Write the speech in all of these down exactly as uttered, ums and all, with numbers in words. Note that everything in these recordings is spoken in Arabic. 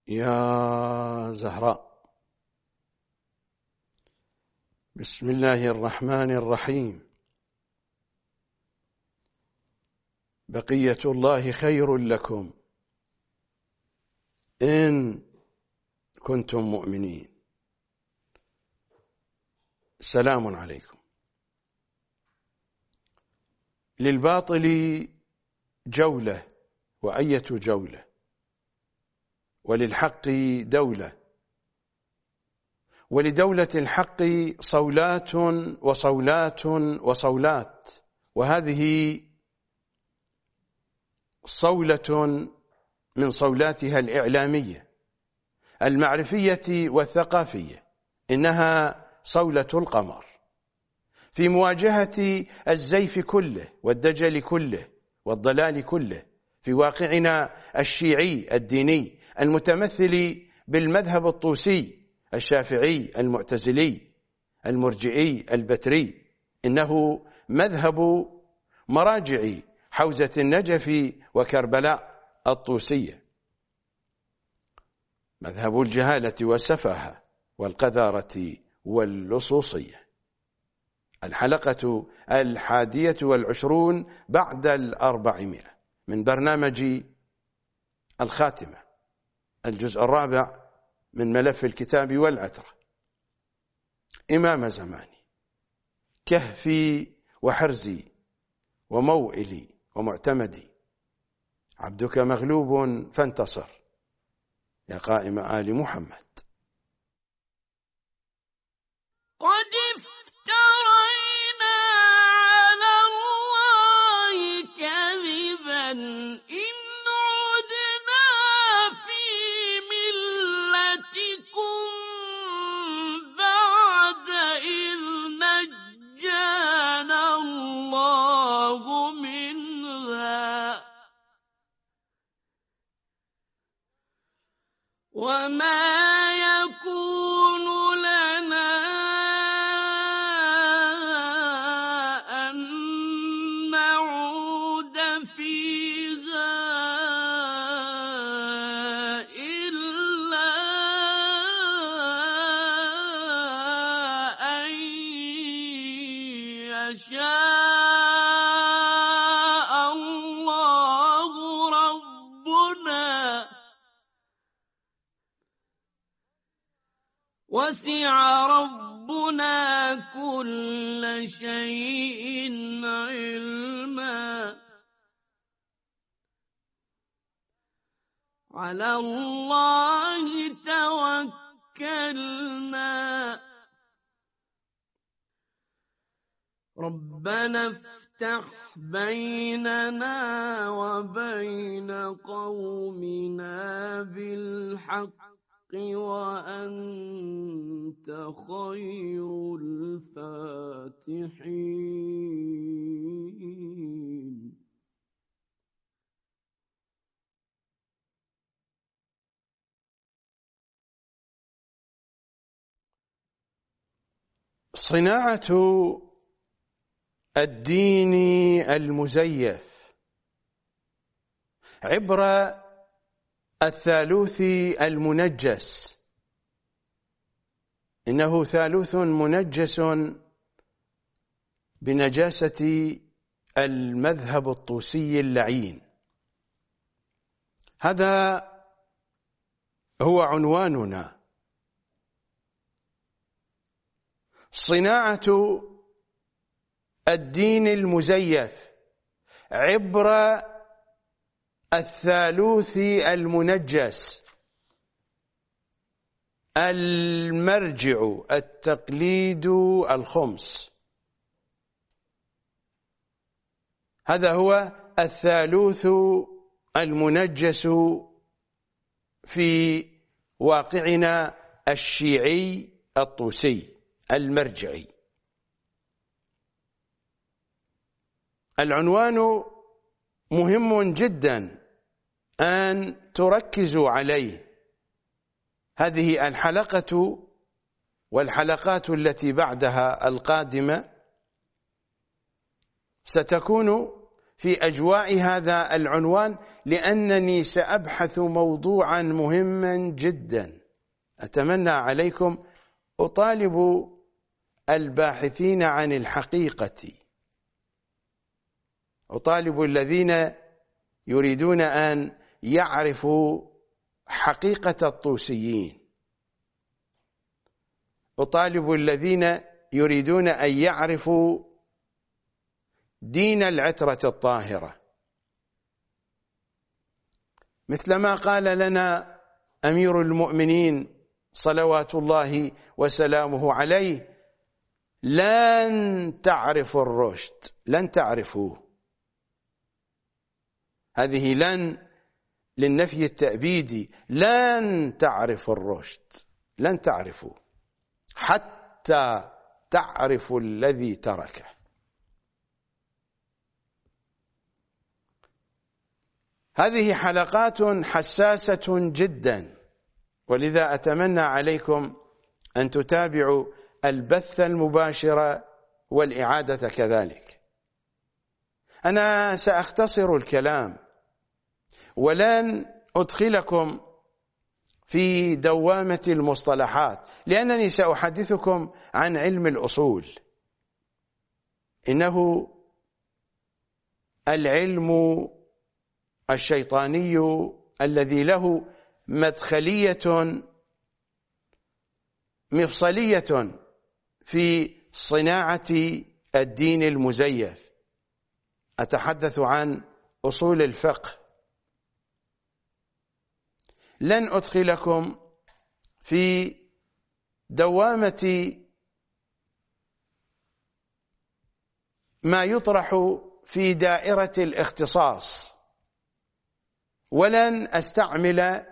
يا زهراء. بسم الله الرحمن الرحيم. بقية الله خير لكم إن كنتم مؤمنين. سلام عليكم. للباطل جولة وأية جولة، وللحق دولة، ولدولة الحق صولات وصولات وصولات، وهذه صولة من صولاتها الإعلامية المعرفية والثقافية، إنها صولة القمر في مواجهة الزيف كله والدجل كله والضلال كله في واقعنا الشيعي الديني المتمثل بالمذهب الطوسي الشافعي المعتزلي المرجئي البتري. إنه مذهب مراجع حوزة النجف وكربلاء الطوسية، مذهب الجهالة والسفاهة والقذارة واللصوصية. الحلقة الحادية والعشرون بعد الأربعمائة من برنامج الخاتمة، الجزء الرابع من ملف الكتاب والعترة. إمام زماني، كهفي وحرزي وموئلي ومعتمدي، عبدك مغلوب فانتصر يا قائم آل محمد. قد افترينا على الله كذبا إن عدنا في ملتكم بعد إذ نجانا الله منها وما يكون لنا أن نعود فيها إلا أن يشاء الله ربنا وسع ربنا كل شيء علما. على الله توكلنا. ربنا افتح بيننا وبين قومنا بالحق وأنت خير الفاتحين. صناعة الدين المزيف عبر الثالوث المنجس. إنه ثالوث منجس بنجاسة المذهب الطوسي اللعين. هذا هو عنواننا: صناعة الدين المزيف عبر الثالوث المنجس، المرجع التقليد الخمس. هذا هو الثالوث المنجس في واقعنا الشيعي الطوسي المرجعي. العنوان مهم جدا أن تركزوا عليه. هذه الحلقة والحلقات التي بعدها القادمة ستكون في أجواء هذا العنوان لأنني سأبحث موضوعا مهما جدا. أتمنى عليكم، أطالب الباحثين عن الحقيقة، أطالب الذين يريدون أن يعرفوا حقيقة الطوسيين، أطالب الذين يريدون أن يعرفوا دين العترة الطاهرة، مثلما قال لنا أمير المؤمنين صلوات الله وسلامه عليه: لن تعرفوا الرشد، لن تعرفوه. هذه لن للنفي التأبيدي، لن تعرفوا الرشد، لن تعرفوا حتى تعرفوا الذي تركه. هذه حلقات حساسة جدا، ولذا أتمنى عليكم أن تتابعوا البث المباشر والإعادة كذلك. أنا سأختصر الكلام ولن أدخلكم في دوامة المصطلحات، لأنني سأحدثكم عن علم الأصول. إنه العلم الشيطاني الذي له مدخلية مفصلية في صناعة الدين المزيف. أتحدث عن أصول الفقه. لن أدخلكم في دوامة ما يطرح في دائرة الاختصاص، ولن أستعمل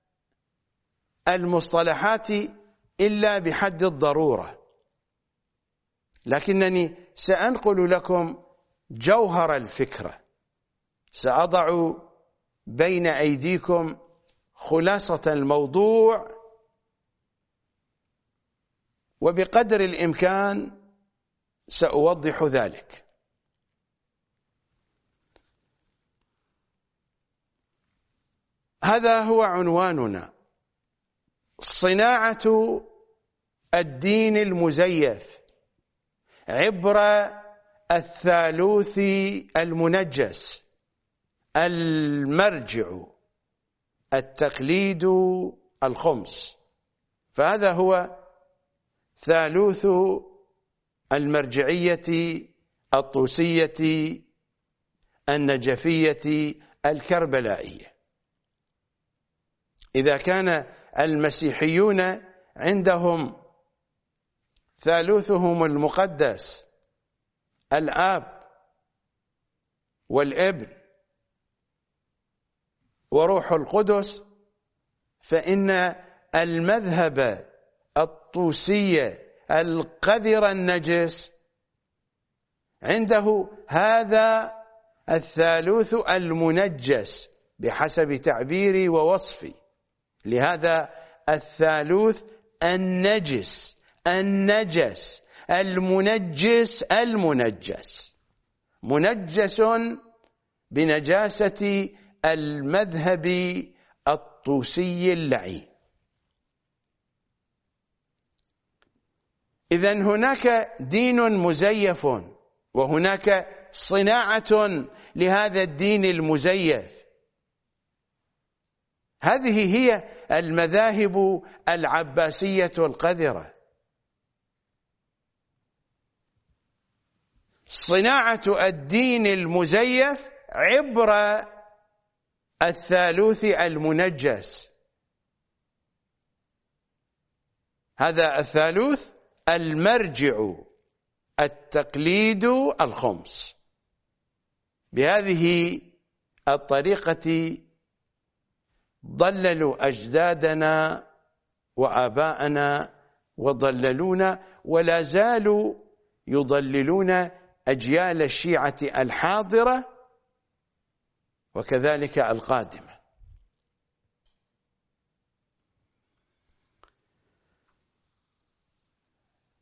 المصطلحات إلا بحد الضرورة، لكنني سأنقل لكم جوهر الفكرة. سأضع بين أيديكم خلاصة الموضوع، وبقدر الإمكان سأوضح ذلك. هذا هو عنواننا: صناعة الدين المزيف عبر الثالوث المنجس، المرجع، التقليد، الخمس. فهذا هو ثالوث المرجعية الطوسية النجفية الكربلائية. إذا كان المسيحيون عندهم ثالوثهم المقدس الآب والابن وروح القدس، فإن المذهب الطوسي القذر النجس عنده هذا الثالوث المنجس بحسب تعبيري ووصفي. لهذا الثالوث النجس النجس المنجس المنجس منجس بنجاسة المذهب الطوسي اللعين. إذن هناك دين مزيف، وهناك صناعة لهذا الدين المزيف. هذه هي المذاهب العباسية القذرة. صناعة الدين المزيف عبر الثالوث المنجس. هذا الثالوث المرجع، التقليد، الخمس. بهذه الطريقة ضللوا أجدادنا وآباءنا وضللونا، ولا زالوا يضللون أجيال الشيعة الحاضرة وكذلك القادمة.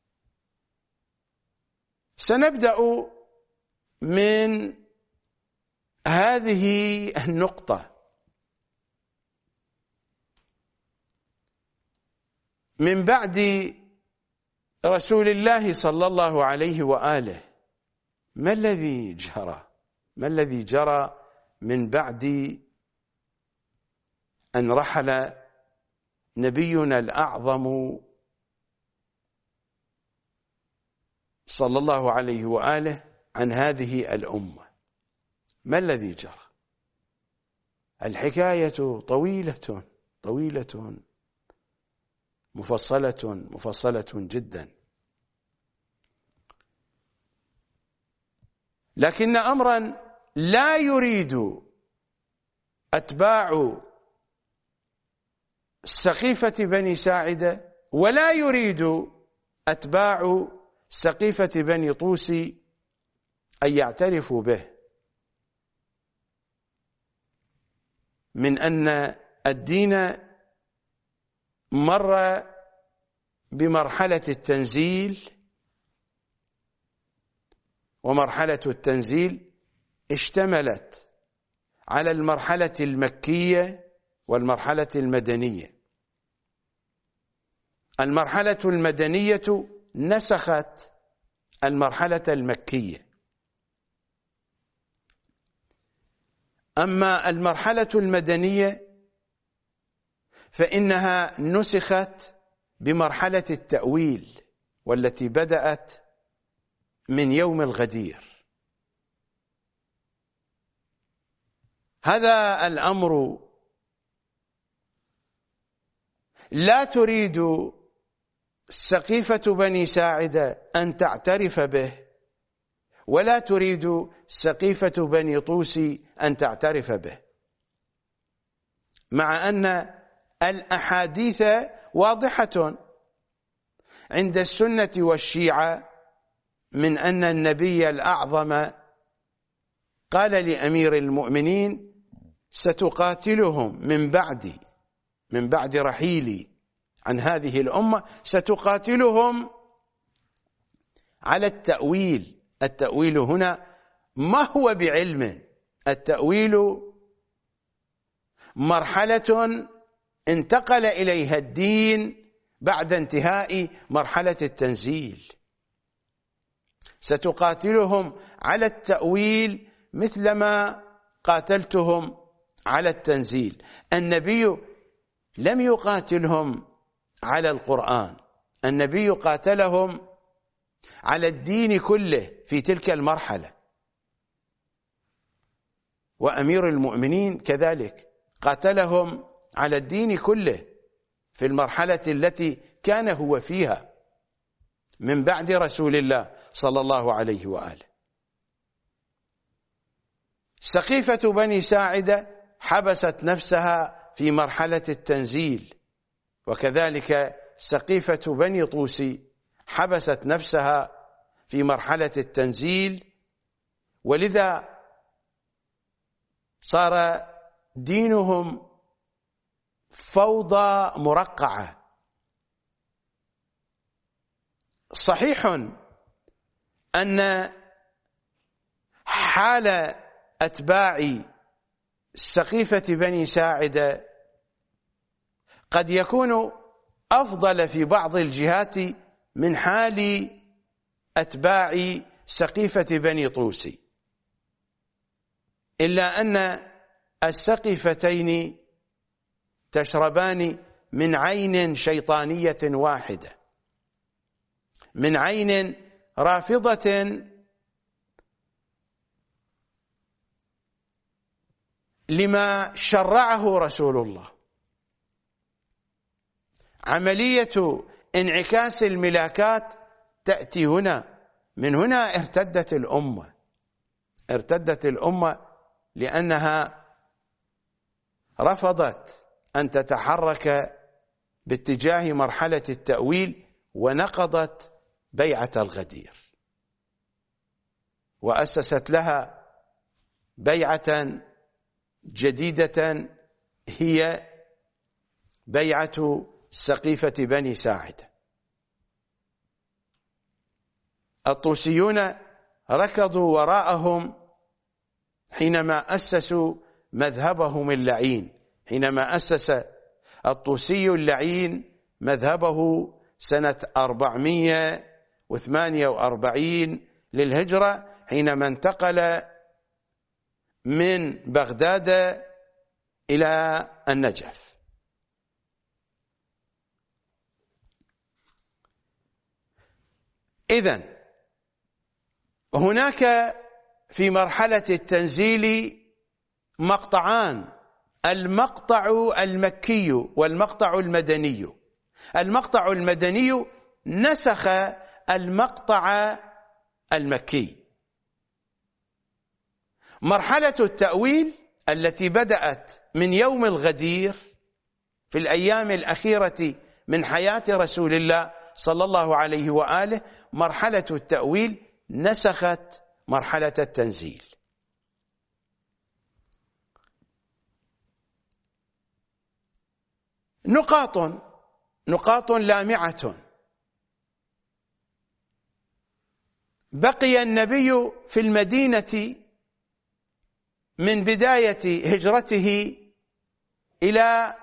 سنبدأ من هذه النقطة من بعد رسول الله صلى الله عليه وآله ما الذي جرى؟ ما الذي جرى من بعد أن رحل نبينا الأعظم صلى الله عليه وآله عن هذه الأمة؟ ما الذي جرى؟ الحكاية طويلة طويلة مفصلة مفصلة جدا، لكن أمرا لا يريد أتباع سقيفة بني ساعدة ولا يريد أتباع سقيفة بني طوس أن يعترفوا به، من أن الدين مر بمرحلة التنزيل، ومرحلة التنزيل اشتملت على المرحلة المكية والمرحلة المدنية. المرحلة المدنية نسخت المرحلة المكية، أما المرحلة المدنية فإنها نسخت بمرحلة التأويل، والتي بدأت من يوم الغدير. هذا الأمر لا تريد سقيفة بني ساعدة أن تعترف به، ولا تريد سقيفة بني طوس أن تعترف به، مع أن الأحاديث واضحة عند السنة والشيعة من أن النبي الأعظم قال لأمير المؤمنين: ستقاتلهم من بعدي، من بعد رحيلي عن هذه الأمة، ستقاتلهم على التأويل. التأويل هنا ما هو بعلم، التأويل مرحلة انتقل إليها الدين بعد انتهاء مرحلة التنزيل. ستقاتلهم على التأويل مثلما قاتلتهم على التنزيل. النبي لم يقاتلهم على القرآن، النبي قاتلهم على الدين كله في تلك المرحلة، وأمير المؤمنين كذلك قاتلهم على الدين كله في المرحلة التي كان هو فيها من بعد رسول الله صلى الله عليه وآله. سقيفة بني ساعدة حبست نفسها في مرحلة التنزيل، وكذلك سقيفة بني طوس حبست نفسها في مرحلة التنزيل، ولذا صار دينهم فوضى مرقعة. صحيح أن حال أتباع سقيفة بني ساعدة قد يكون أفضل في بعض الجهات من حال أتباع سقيفة بني طوس، إلا أن السقيفتين تشربان من عين شيطانية واحدة، من عين رافضة لما شرعه رسول الله. عملية انعكاس الملاكات تأتي هنا، من هنا ارتدت الأمة، ارتدت الأمة لأنها رفضت أن تتحرك باتجاه مرحلة التأويل، ونقضت بيعة الغدير، وأسست لها بيعة جديدة هي بيعة سقيفة بني ساعدة. الطوسيون ركضوا وراءهم حينما أسسوا مذهبهم اللعين، حينما أسس الطوسي اللعين مذهبه سنة أربعمائة وثمانية وأربعين للهجرة، حينما انتقل من بغداد إلى النجف. إذن هناك في مرحلة التنزيل مقطعان، المقطع المكي والمقطع المدني. المقطع المدني نسخ المقطع المكي. مرحلة التأويل التي بدأت من يوم الغدير في الأيام الأخيرة من حياة رسول الله صلى الله عليه وآله، مرحلة التأويل نسخت مرحلة التنزيل. نقاط نقاط لامعة. بقي النبي في المدينة من بداية هجرته إلى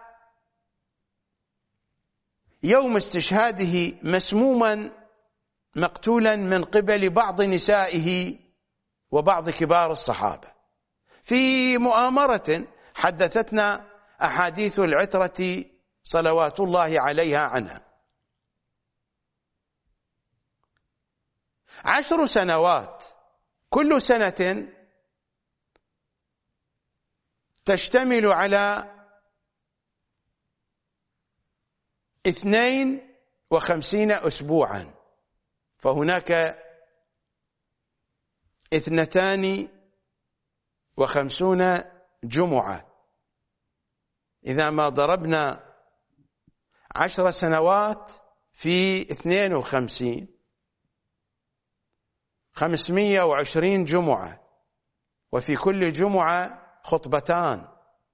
يوم استشهاده مسموما مقتولا من قبل بعض نسائه وبعض كبار الصحابة، في مؤامرة حدثتنا أحاديث العترة صلوات الله عليها عنها. عشر سنوات، كل سنة تشتمل على اثنين وخمسين أسبوعا، فهناك اثنتان وخمسون جمعة. إذا ما ضربنا عشر سنوات في اثنين وخمسين، خمسمائة وعشرين جمعة، وفي كل جمعة خطبتان،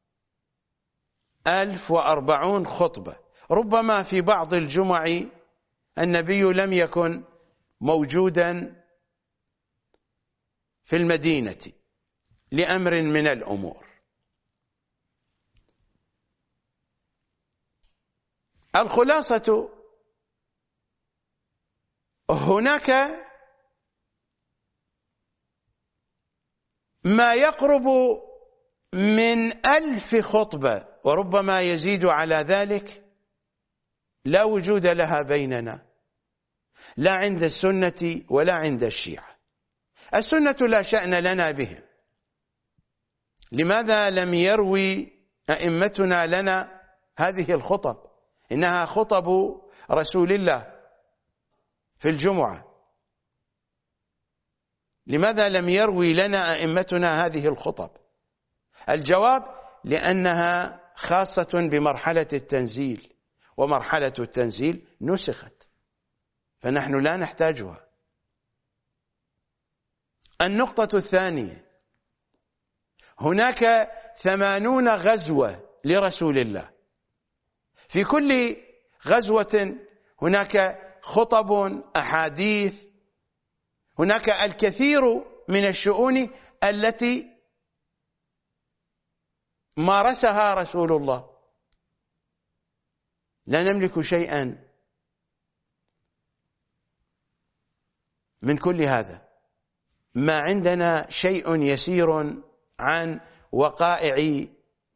ألف وأربعون خطبة. ربما في بعض الجمع النبي لم يكن موجودا في المدينة لأمر من الأمور. الخلاصة، هناك ما يقرب من ألف خطبة وربما يزيد على ذلك لا وجود لها بيننا، لا عند السنة ولا عند الشيعة. السنة لا شأن لنا بهم. لماذا لم يروي أئمتنا لنا هذه الخطب؟ إنها خطب رسول الله في الجمعة. لماذا لم يروي لنا أئمتنا هذه الخطب؟ الجواب: لأنها خاصة بمرحلة التنزيل، ومرحلة التنزيل نسخت، فنحن لا نحتاجها. النقطة الثانية: هناك ثمانون غزوة لرسول الله، في كل غزوة هناك خطب، أحاديث، هناك الكثير من الشؤون التي مارسها رسول الله. لا نملك شيئا من كل هذا. ما عندنا شيء يسير عن وقائع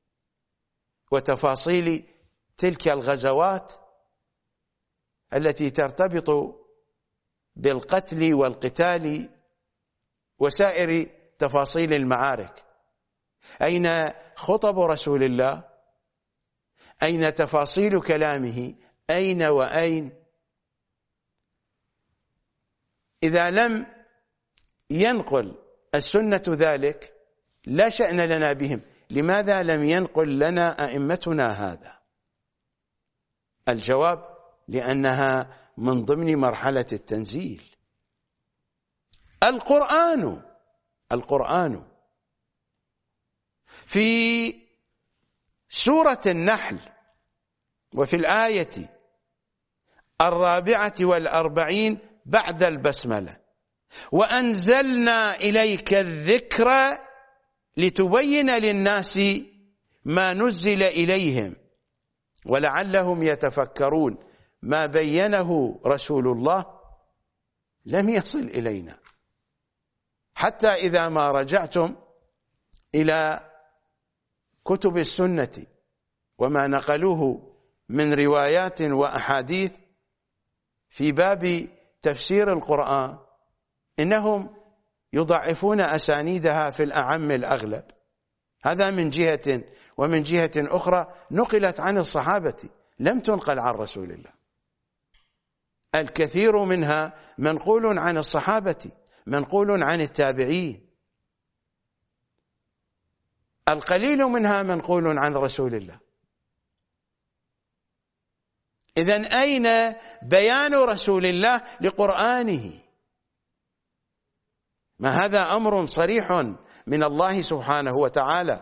وتفاصيل تلك الغزوات التي ترتبط بالقتل والقتال وسائر تفاصيل المعارك. أين خطب رسول الله؟ أين تفاصيل كلامه؟ أين وأين؟ إذا لم ينقل السنة ذلك لا شأن لنا بهم. لماذا لم ينقل لنا أئمتنا هذا؟ الجواب: لأنها من ضمن مرحلة التنزيل. القرآن القرآن في سورة النحل وفي الآية الرابعة والأربعين بعد البسملة: وأنزلنا إليك الذكر لتبين للناس ما نزل إليهم ولعلهم يتفكرون. ما بينه رسول الله لم يصل إلينا، حتى إذا ما رجعتم إلى كتب السنة وما نقلوه من روايات وأحاديث في باب تفسير القرآن، إنهم يضعفون أسانيدها في الأعم الأغلب. هذا من جهة، ومن جهة أخرى نقلت عن الصحابة لم تنقل عن رسول الله. الكثير منها منقول عن الصحابة، منقول عن التابعين، القليل منها منقول عن رسول الله. إذن أين بيان رسول الله لقرآنه؟ ما هذا أمر صريح من الله سبحانه وتعالى.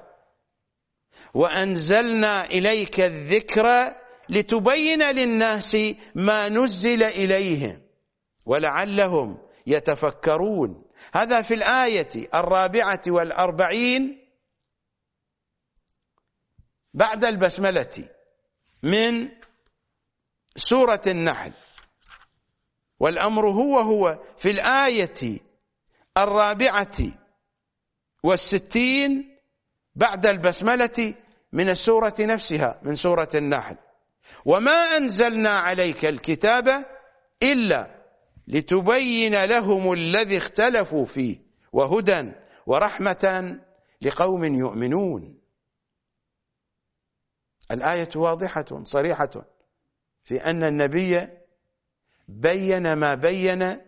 وأنزلنا إليك الذكر لتبين للناس ما نزل إليهم ولعلهم يتفكرون. هذا في الآية الرابعة والأربعين بعد البسملة من سورة النحل، والأمر هو هو في الآية الرابعة والستين بعد البسملة من السورة نفسها، من سورة النحل. وما أنزلنا عليك الكتاب إلا لتبين لهم الذي اختلفوا فيه وهدى ورحمة لقوم يؤمنون. الآية واضحة صريحة في أن النبي بين ما بين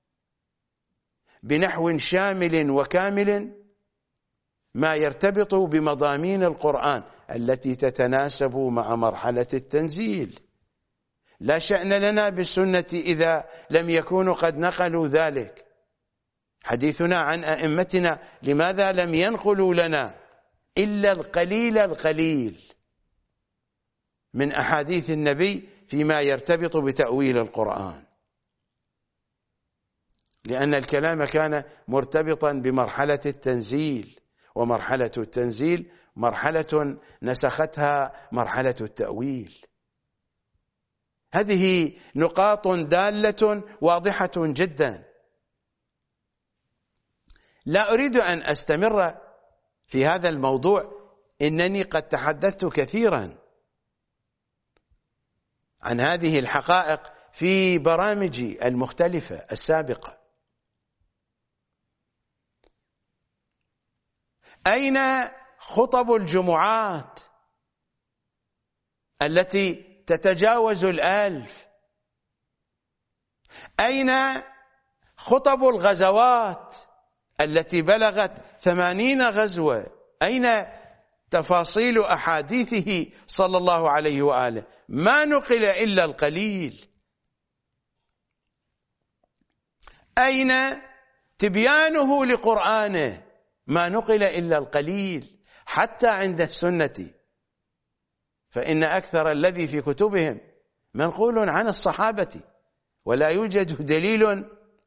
بنحو شامل وكامل ما يرتبط بمضامين القرآن التي تتناسب مع مرحلة التنزيل. لا شأن لنا بالسنة إذا لم يكونوا قد نقلوا ذلك. حديثنا عن أئمتنا لماذا لم ينقلوا لنا إلا القليل القليل من أحاديث النبي فيما يرتبط بتأويل القرآن؟ لأن الكلام كان مرتبطا بمرحلة التنزيل، ومرحلة التنزيل مرحلة نسختها مرحلة التأويل. هذه نقاط دالة واضحة جدا. لا أريد أن أستمر في هذا الموضوع، إنني قد تحدثت كثيرا عن هذه الحقائق في برامجي المختلفة السابقة. أين خطب الجمعات التي تتجاوز الألف؟ أين خطب الغزوات التي بلغت ثمانين غزوة؟ أين تفاصيل أحاديثه صلى الله عليه وآله؟ ما نقل إلا القليل. أين تبيانه لقرآنه؟ ما نقل إلا القليل. حتى عند السنة فإن أكثر الذي في كتبهم منقول عن الصحابة، ولا يوجد دليل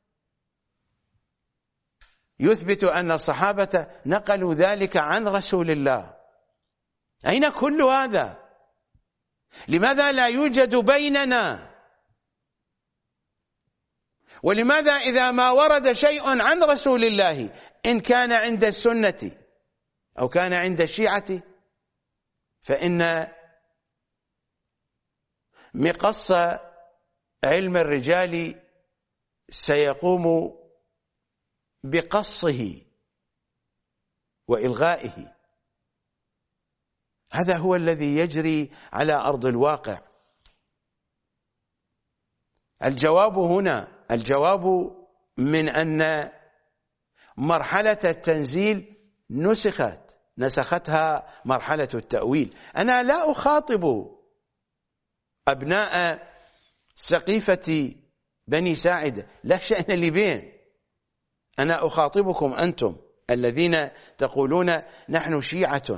يثبت أن الصحابة نقلوا ذلك عن رسول الله. أين كل هذا؟ لماذا لا يوجد بيننا؟ ولماذا إذا ما ورد شيء عن رسول الله إن كان عند السنة أو كان عند الشيعة فإن مقص علم الرجال سيقوم بقصه وإلغائه؟ هذا هو الذي يجري على أرض الواقع. الجواب هنا، الجواب من أن مرحلة التنزيل نسخت نسختها مرحلة التأويل. أنا لا أخاطب أبناء سقيفة بني ساعدة، لا شأن لي بهم. أنا أخاطبكم أنتم الذين تقولون نحن شيعة.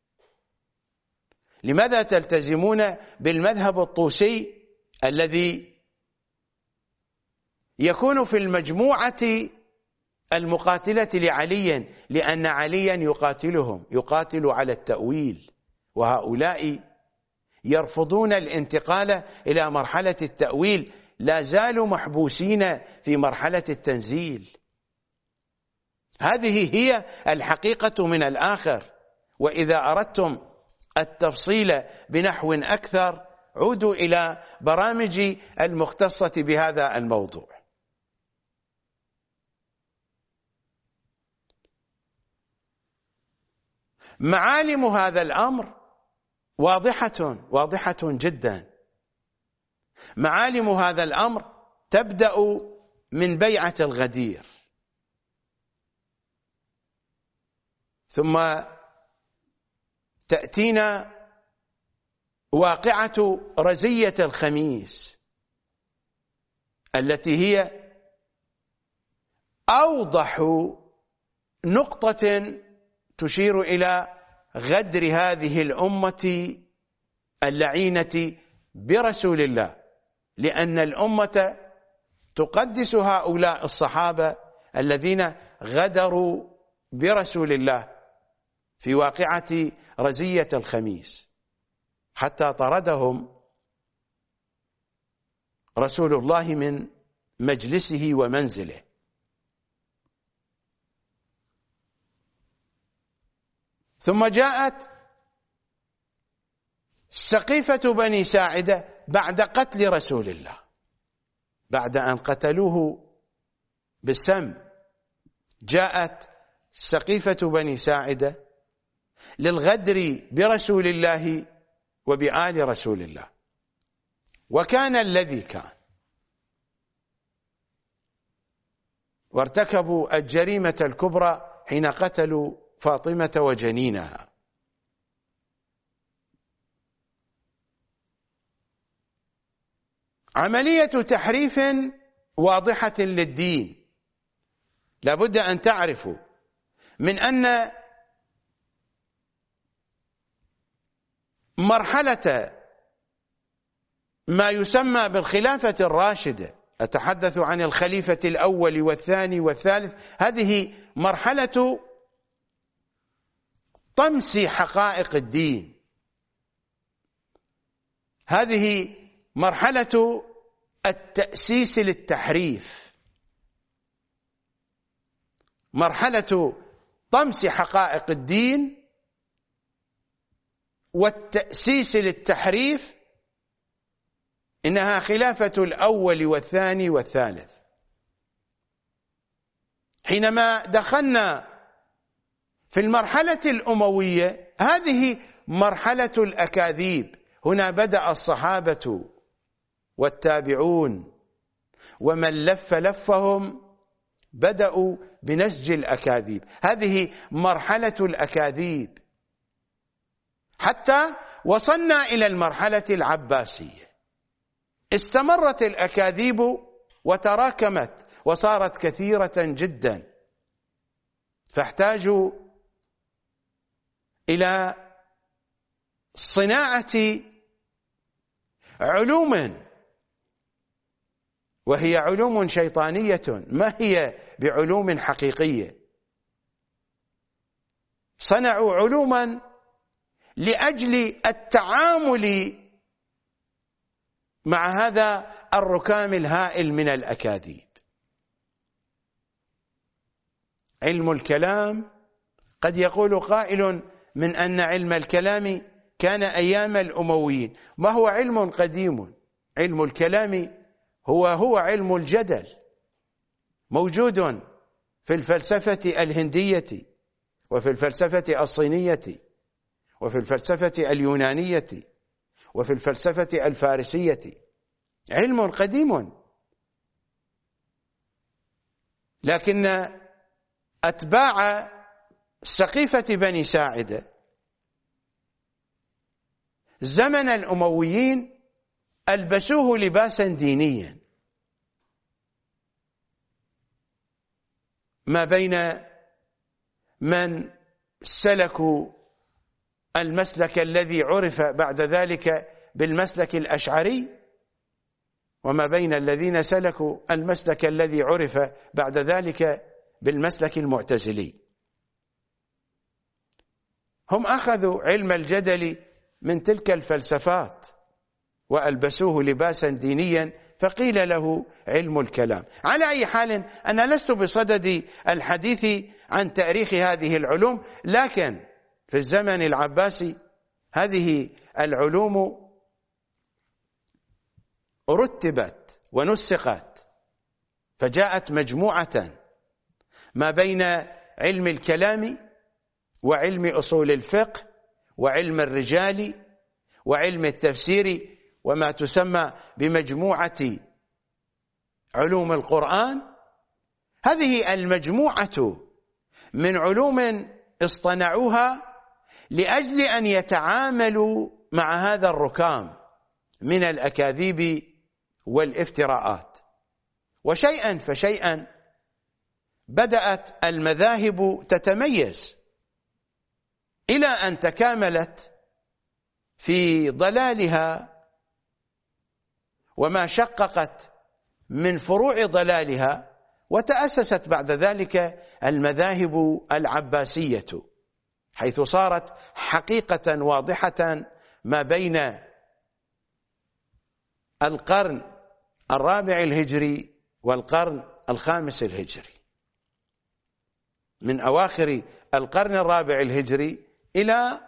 لماذا تلتزمون بالمذهب الطوسي الذي يكون في المجموعة المقاتلة لعلي، لأن عليا يقاتلهم، يقاتل على التأويل، وهؤلاء يرفضون الانتقال إلى مرحلة التأويل، لا زالوا محبوسين في مرحلة التنزيل. هذه هي الحقيقة من الآخر. وإذا أردتم التفصيل بنحو أكثر عودوا إلى برامج المختصة بهذا الموضوع. معالم هذا الأمر واضحة واضحة جدا. معالم هذا الأمر تبدأ من بيعة الغدير، ثم تأتينا واقعة رزية الخميس التي هي أوضح نقطة تشير إلى غدر هذه الأمة اللعينة برسول الله، لأن الأمة تقدس هؤلاء الصحابة الذين غدروا برسول الله في واقعة رزية الخميس، حتى طردهم رسول الله من مجلسه ومنزله. ثم جاءت سقيفة بني ساعدة بعد قتل رسول الله، بعد أن قتلوه بالسم جاءت سقيفة بني ساعدة للغدر برسول الله وبآل رسول الله. وكان الذي كان، وارتكبوا الجريمة الكبرى حين قتلوا فاطمة وجنينها. عملية تحريف واضحة للدين. لابد أن تعرفوا من أن مرحلة ما يسمى بالخلافة الراشدة، أتحدث عن الخليفة الأول والثاني والثالث، هذه مرحلة طمس حقائق الدين، هذه مرحلة التأسيس للتحريف، مرحلة طمس حقائق الدين والتأسيس للتحريف. إنها خلافة الأول والثاني والثالث. حينما دخلنا في المرحلة الأموية هذه مرحلة الأكاذيب. هنا بدأ الصحابة والتابعون ومن لف لفهم بدأوا بنسج الأكاذيب. هذه مرحلة الأكاذيب حتى وصلنا إلى المرحلة العباسية. استمرت الأكاذيب وتراكمت وصارت كثيرة جدا، فاحتاجوا إلى صناعة علوم، وهي علوم شيطانية ما هي بعلوم حقيقية. صنعوا علوما لأجل التعامل مع هذا الركام الهائل من الأكاذيب. علم الكلام، قد يقول قائل من أن علم الكلام كان أيام الأمويين. ما هو علم قديم؟ علم الكلام هو هو علم الجدل، موجود في الفلسفة الهندية وفي الفلسفة الصينية وفي الفلسفة اليونانية وفي الفلسفة الفارسية، علم قديم. لكن أتباع سقيفة بني ساعدة زمن الأمويين ألبسوه لباسا دينيا، ما بين من سلكوا المسلك الذي عرف بعد ذلك بالمسلك الأشعري، وما بين الذين سلكوا المسلك الذي عرف بعد ذلك بالمسلك المعتزلي. هم أخذوا علم الجدل من تلك الفلسفات وألبسوه لباسا دينيا فقيل له علم الكلام. على أي حال أنا لست بصدد الحديث عن تاريخ هذه العلوم، لكن في الزمن العباسي هذه العلوم رتبت ونسقت فجاءت مجموعة ما بين علم الكلام وعلم أصول الفقه وعلم الرجال وعلم التفسير وما تسمى بمجموعة علوم القرآن. هذه المجموعة من علوم اصطنعوها لأجل أن يتعاملوا مع هذا الركام من الأكاذيب والافتراءات. وشيئا فشيئا بدأت المذاهب تتميز إلى أن تكاملت في ضلالها وما شققت من فروع ضلالها، وتأسست بعد ذلك المذاهب العباسية، حيث صارت حقيقة واضحة ما بين القرن الرابع الهجري والقرن الخامس الهجري، من أواخر القرن الرابع الهجري إلى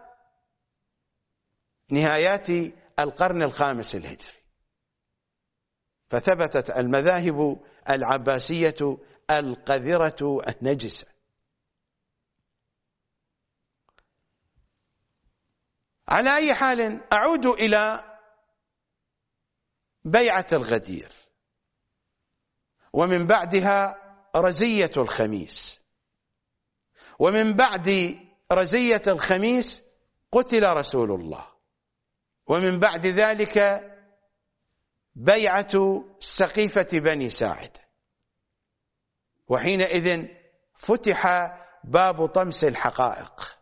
نهايات القرن الخامس الهجري، فثبتت المذاهب العباسية القذرة النجسة. على أي حال أعود إلى بيعة الغدير، ومن بعدها رزية الخميس، ومن بعد رزية الخميس قتل رسول الله، ومن بعد ذلك بيعة سقيفة بني ساعد، وحينئذ فتح باب طمس الحقائق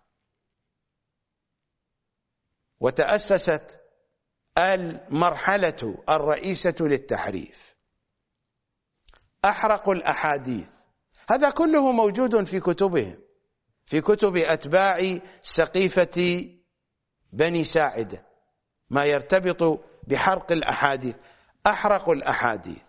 وتأسست المرحلة الرئيسة للتحريف. أحرقوا الأحاديث، هذا كله موجود في كتبهم، في كتب أتباع سقيفة بني ساعدة، ما يرتبط بحرق الأحاديث. أحرقوا الأحاديث،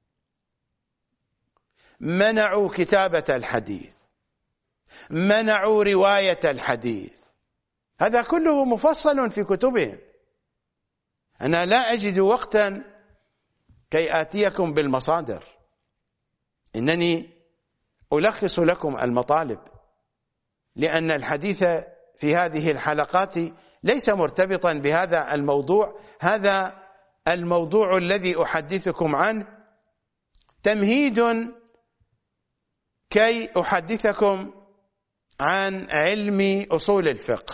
منعوا كتابة الحديث، منعوا رواية الحديث، هذا كله مفصل في كتبهم. أنا لا أجد وقتا كي آتيكم بالمصادر، إنني ألخص لكم المطالب، لأن الحديث في هذه الحلقات ليس مرتبطا بهذا الموضوع. هذا الموضوع الذي أحدثكم عنه تمهيد كي أحدثكم عن علم أصول الفقه.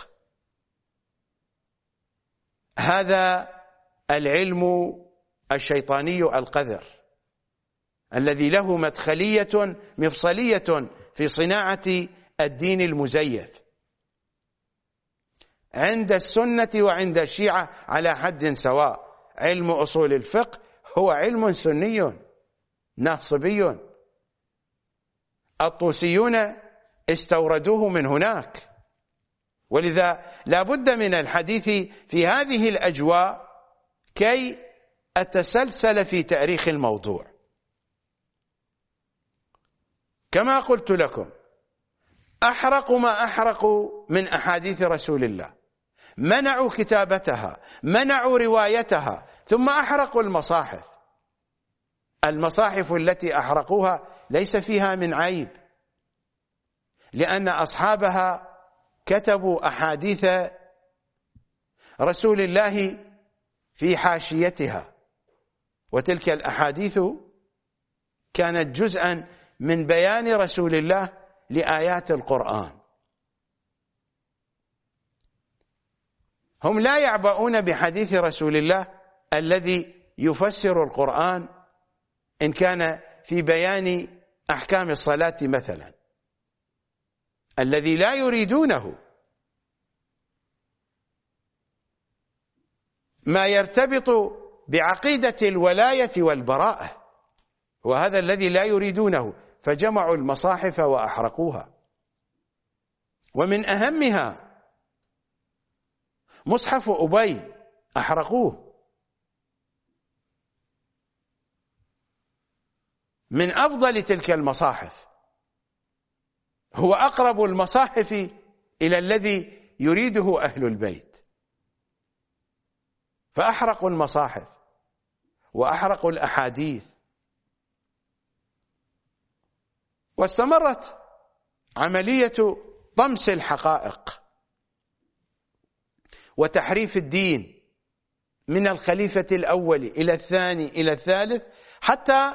هذا العلم الشيطاني القذر الذي له مدخلية مفصلية في صناعة الدين المزيف عند السنة وعند الشيعة على حد سواء. علم أصول الفقه هو علم سني ناصبي، الطوسيون استوردوه من هناك، ولذا لا بد من الحديث في هذه الأجواء كي أتسلسل في تاريخ الموضوع. كما قلت لكم، أحرقوا ما أحرقوا من أحاديث رسول الله، منعوا كتابتها، منعوا روايتها، ثم أحرقوا المصاحف. المصاحف التي أحرقوها ليس فيها من عيب، لأن أصحابها كتبوا أحاديث رسول الله في حاشيتها، وتلك الأحاديث كانت جزءا من بيان رسول الله لآيات القرآن. هم لا يعبؤون بحديث رسول الله الذي يفسر القرآن إن كان في بيان أحكام الصلاة مثلا. الذي لا يريدونه ما يرتبط بعقيدة الولاية والبراءة، وهذا الذي لا يريدونه، فجمعوا المصاحف وأحرقوها. ومن أهمها مصحف أبي أحرقوه. من أفضل تلك المصاحف، هو أقرب المصاحف إلى الذي يريده أهل البيت، فأحرقوا المصاحف وأحرقوا الأحاديث. واستمرت عملية طمس الحقائق وتحريف الدين من الخليفة الأول إلى الثاني إلى الثالث، حتى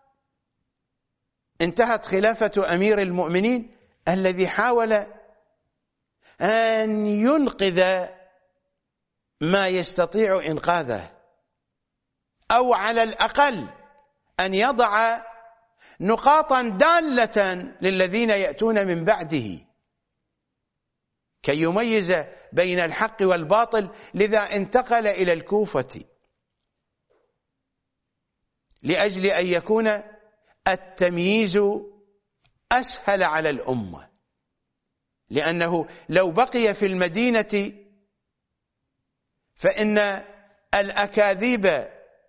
انتهت خلافة أمير المؤمنين الذي حاول أن ينقذ ما يستطيع إنقاذه، أو على الأقل أن يضع نقاطا دالة للذين يأتون من بعده كي يميز بين الحق والباطل. لذا انتقل إلى الكوفة لأجل أن يكون التمييز أسهل على الأمة، لأنه لو بقي في المدينة فإن الأكاذيب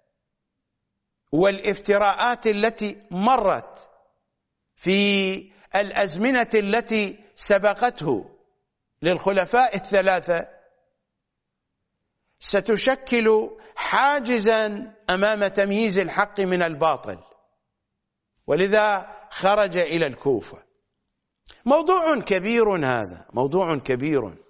والافتراءات التي مرت في الأزمنة التي سبقته للخلفاء الثلاثة ستشكل حاجزا أمام تمييز الحق من الباطل، ولذا خرج إلى الكوفة. موضوع كبير، هذا موضوع كبير.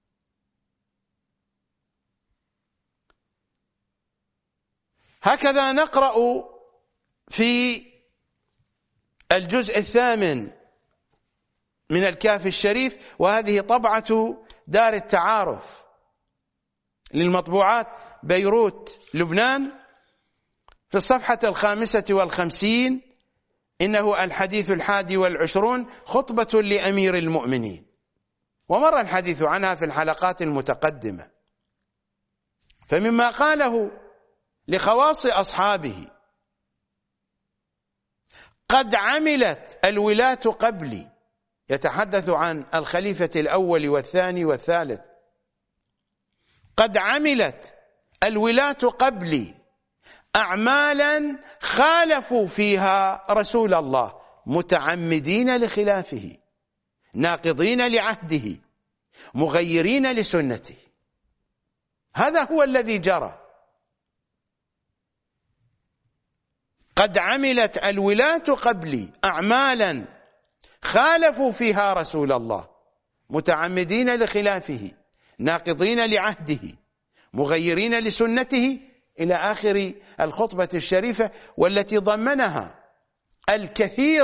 هكذا نقرأ في الجزء الثامن من الكافي الشريف، وهذه طبعة دار التعارف للمطبوعات بيروت لبنان، في الصفحة الخامسة والخمسين: إنه الحديث الحادي والعشرون، خطبة لأمير المؤمنين. ومر الحديث عنها في الحلقات المتقدمة. فمما قاله لخواص أصحابه: قد عملت الولاة قبلي، يتحدث عن الخليفة الأول والثاني والثالث. قد عملت الولاة قبلي أعمالا خالفوا فيها رسول الله، متعمدين لخلافه، ناقضين لعهده، مغيرين لسنته. هذا هو الذي جرى. قد عملت الولاة قبلي أعمالا خالفوا فيها رسول الله، متعمدين لخلافه، ناقضين لعهده، مغيرين لسنته، إلى آخر الخطبة الشريفة، والتي ضمنها الكثير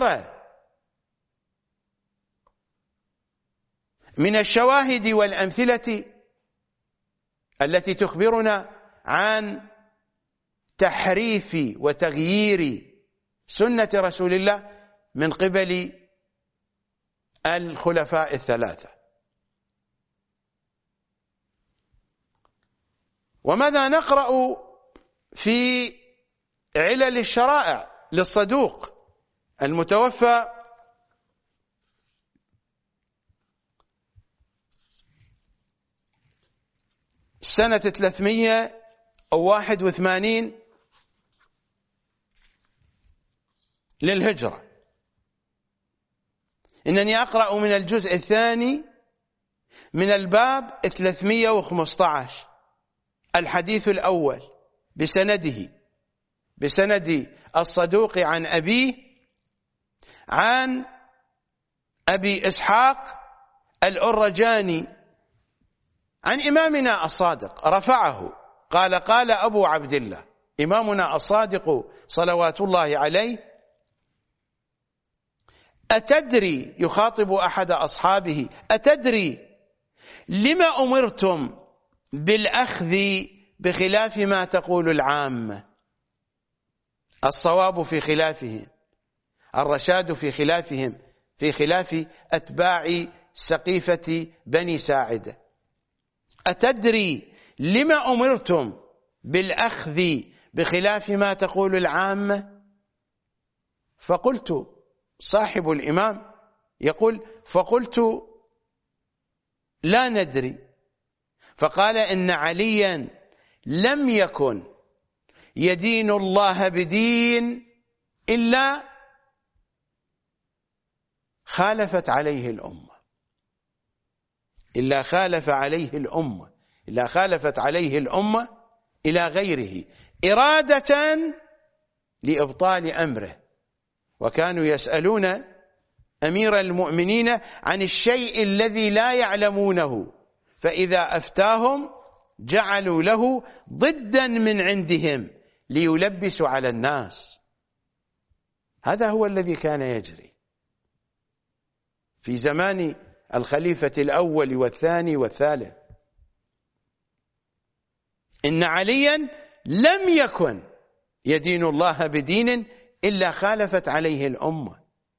من الشواهد والأمثلة التي تخبرنا عن تحريف وتغيير سنة رسول الله من قبل الخلفاء الثلاثة. وماذا نقرأ في علل الشرائع للصدوق المتوفى سنة ثلاثمئة وواحد وثمانين للهجرة؟ إنني أقرأ من الجزء الثاني من الباب ثلاثمئة وخمسة عشر، الحديث الأول بسنده بسند الصدوق عن أبيه عن أبي إسحاق الأرجاني عن إمامنا الصادق رفعه قال: قال أبو عبد الله إمامنا الصادق صلوات الله عليه: أتدري، يخاطب أحد أصحابه، أتدري لما أمرتم بالأخذ بخلاف ما تقول العامة؟ الصواب في خلافهم، الرشاد في خلافهم، في خلاف أتباع سقيفة بني ساعدة. أتدري لما أمرتم بالأخذ بخلاف ما تقول العامة؟ فقلت: صاحب الإمام يقول: فقلت لا ندري. فقال: إن عليا لم يكن يدين الله بدين إلا خالفت عليه الأمة، إلا خالف عليه الأمة إلا خالفت عليه الأمة إلى غيره إرادة لإبطال أمره. وكانوا يسألون أمير المؤمنين عن الشيء الذي لا يعلمونه، فإذا أفتاهم جعلوا له ضدا من عندهم ليلبسوا على الناس. هذا هو الذي كان يجري في زمان الخليفة الأول والثاني والثالث. إن عليا لم يكن يدين الله بدين إلا خالفت عليه الأمة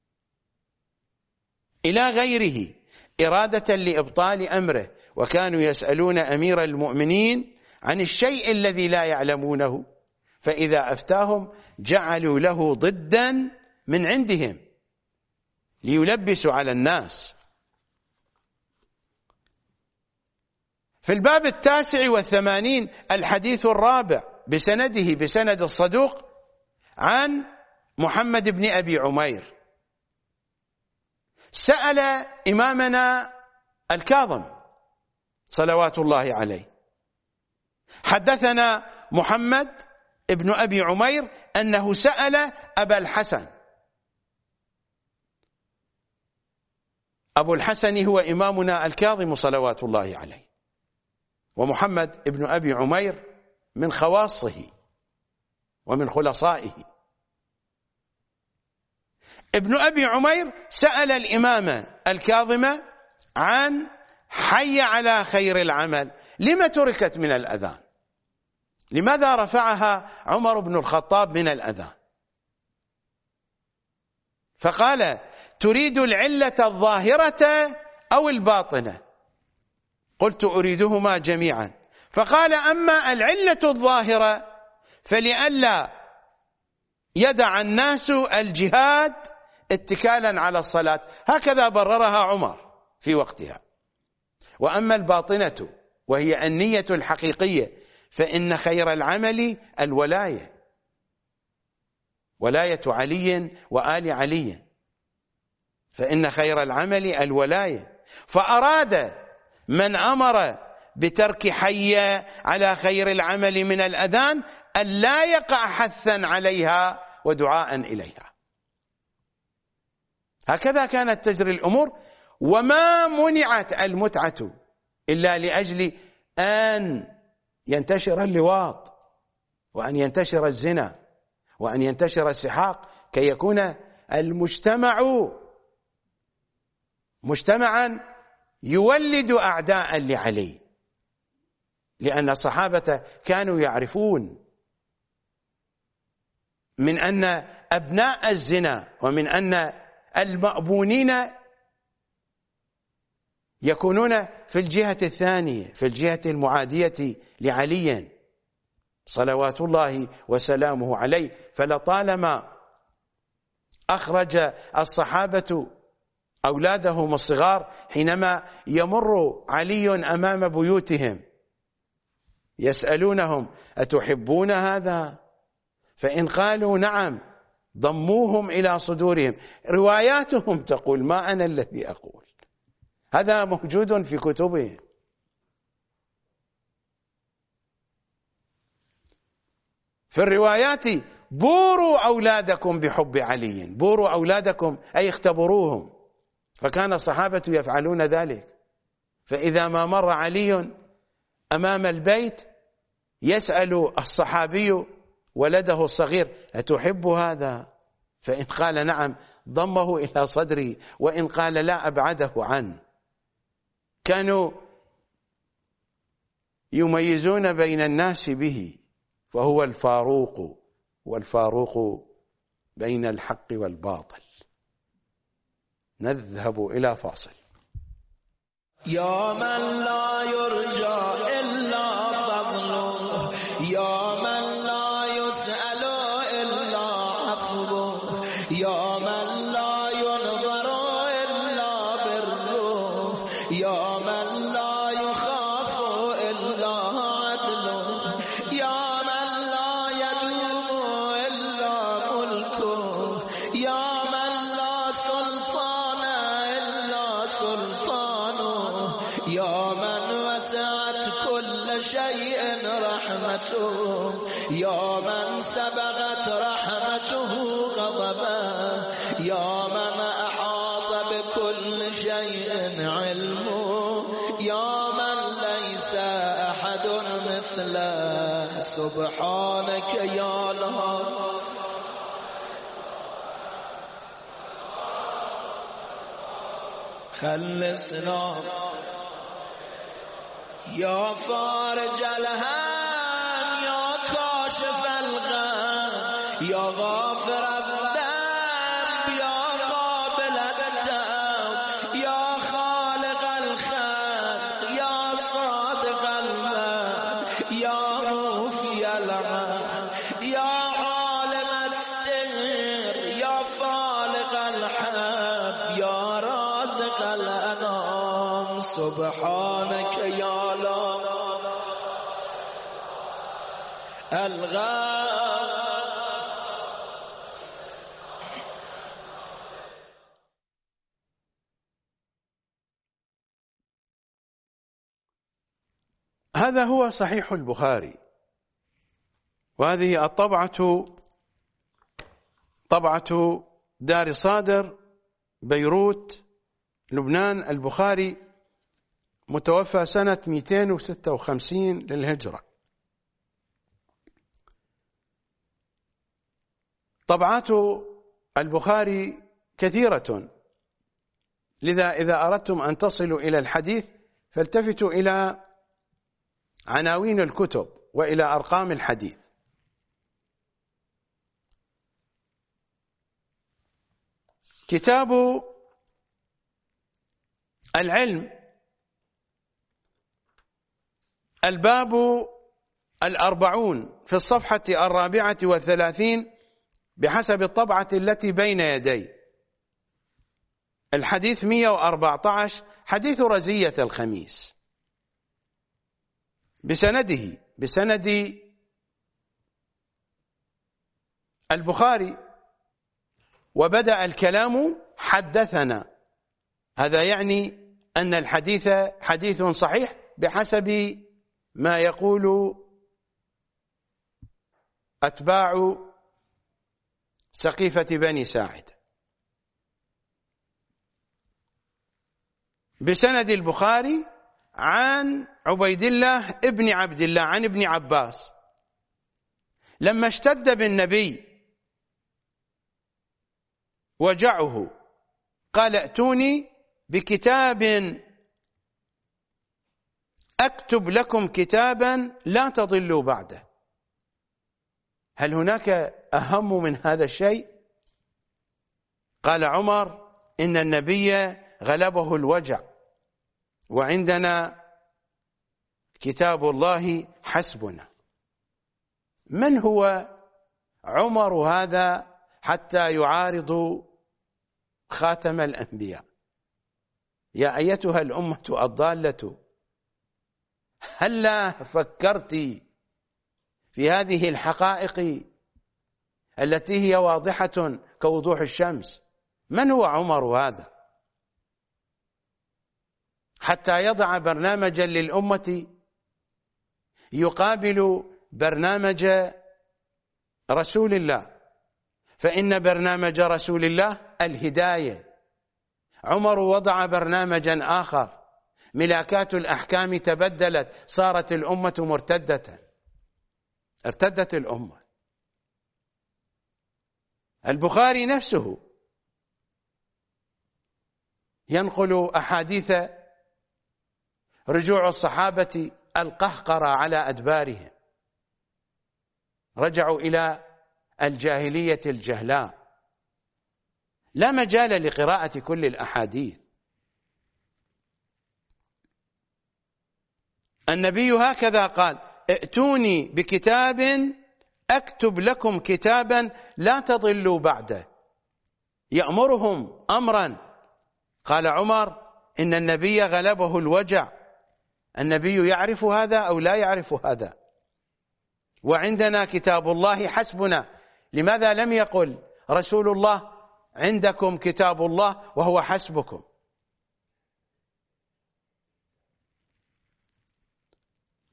إلى غيره إرادة لإبطال أمره. وكانوا يسألون أمير المؤمنين عن الشيء الذي لا يعلمونه، فإذا أفتاهم جعلوا له ضدا من عندهم ليلبسوا على الناس. في الباب التاسع والثمانين الحديث الرابع بسنده بسند الصدوق عن محمد بن أبي عمير، سأل إمامنا الكاظم صلوات الله عليه. حدثنا محمد بن أبي عمير أنه سأل أبا الحسن. أبو الحسن هو إمامنا الكاظم صلوات الله عليه، ومحمد بن أبي عمير من خواصه ومن خلصائه. ابن أبي عمير سأل الإمام الكاظم عن حي على خير العمل، لما تركت من الأذان؟ لماذا رفعها عمر بن الخطاب من الأذان؟ فقال: تريد العلة الظاهرة أو الباطنة؟ قلت: أريدهما جميعا. فقال: أما العلة الظاهرة فلئلا يدع الناس الجهاد اتكالا على الصلاة، هكذا بررها عمر في وقتها. وأما الباطنة وهي النية الحقيقية فإن خير العمل الولاية، ولاية علي وآل علي، فإن خير العمل الولاية. فأراد من أمر بترك حي على خير العمل من الأذان أن لا يقع حثا عليها ودعاء إليها. هكذا كانت تجري الأمور. وما منعت المتعة إلا لأجل أن ينتشر اللواط، وأن ينتشر الزنا، وأن ينتشر السحاق، كي يكون المجتمع مجتمعا يولد أعداء لعلي، لأن الصحابة كانوا يعرفون من أن أبناء الزنا ومن أن المأبونين يكونون في الجهة الثانية، في الجهة المعادية لعلي صلوات الله وسلامه عليه. فلطالما أخرج الصحابة أولادهم الصغار حينما يمر علي أمام بيوتهم يسألونهم: أتحبون هذا؟ فإن قالوا نعم ضموهم إلى صدورهم. رواياتهم تقول، ما أنا الذي أقول، هذا موجود في كتبهم. في الروايات: بوروا أولادكم بحب علي، بوروا أولادكم أي اختبروهم. فكان الصحابة يفعلون ذلك. فإذا ما مر علي أمام البيت يسأل الصحابي ولده الصغير: أتحب هذا؟ فإن قال نعم ضمه إلى صدري، وإن قال لا أبعده عنه. كانوا يميزون بين الناس به، فهو الفاروق، والفاروق بين الحق والباطل. نذهب إلى فاصل. يا من لا يرجى إلا فضله، يا من لا يسأل إلا عفوه، يا من لا يا من وسعت كل شيء رحمته، يا من سبقت رحمته غضبه، يا من أحاط بكل شيء علمه، يا من ليس أحد مثله. سبحانك يا الله خلصنا، يا فارج الهم، يا كاشف الغم، يا غافر الذنب، يا قابل التوب، يا خالق الخلق، يا صادق المن، يا موفي العهد، يا عالم السر، يا فالق الحب، يا رازق الأنام. سبحانك يا الله الغالب. هذا هو صحيح البخاري، وهذه الطبعة طبعة دار صادر بيروت لبنان. البخاري متوفى سنة مئتين وستة وخمسين للهجرة. طبعات البخاري كثيرة، لذا إذا أردتم أن تصلوا إلى الحديث فالتفتوا إلى عناوين الكتب وإلى أرقام الحديث. كتاب العلم، الباب الأربعون في الصفحة الرابعة والثلاثين بحسب الطبعة التي بين يدي. الحديث مئة وأربعة عشر، حديث رزية الخميس، بسنده بسند البخاري. وبدأ الكلام حدثنا، هذا يعني أن الحديث حديث صحيح بحسب ما يقول أتباع سقيفة بني ساعد. بسند البخاري عن عبيد الله ابن عبد الله عن ابن عباس لما اشتد بالنبي وجعه قال ائتوني بكتاب أكتب لكم كتابا لا تضلوا بعده. هل هناك أهم من هذا الشيء؟ قال عمر إن النبي غلبه الوجع وعندنا كتاب الله حسبنا. من هو عمر هذا حتى يعارض خاتم الأنبياء؟ يا أيتها الأمة الضالة، هلا فكرت في هذه الحقائق التي هي واضحة كوضوح الشمس؟ من هو عمر هذا حتى يضع برنامجا للأمة يقابل برنامج رسول الله؟ فإن برنامج رسول الله الهداية. عمر وضع برنامجا آخر، ملاكات الأحكام تبدلت، صارت الأمة مرتدة، ارتدت الأمة. البخاري نفسه ينقل أحاديث رجوع الصحابة القهقرة على أدبارهم، رجعوا إلى الجاهلية الجهلاء، لا مجال لقراءة كل الأحاديث. النبي هكذا قال ائتوني بكتاب أكتب لكم كتابا لا تضلوا بعده، يأمرهم أمرا. قال عمر إن النبي غلبه الوجع. النبي يعرف هذا أو لا يعرف هذا؟ وعندنا كتاب الله حسبنا. لماذا لم يقل رسول الله عندكم كتاب الله وهو حسبكم؟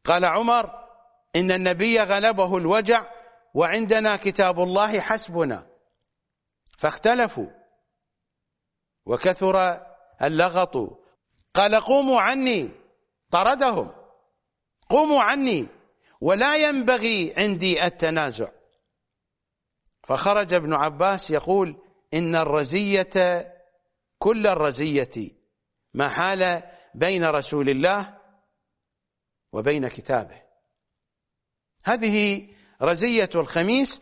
قال عمر: إن النبي غلبه الوجع وعندنا كتاب الله حسبنا. فاختلفوا وكثر اللغط. قال: قوموا عني، طردهم: قوموا عني ولا ينبغي عندي التنازع. فخرج ابن عباس يقول: إن الرزية كل الرزية ما حال بين رسول الله وبين كتابه. هذه رزية الخميس.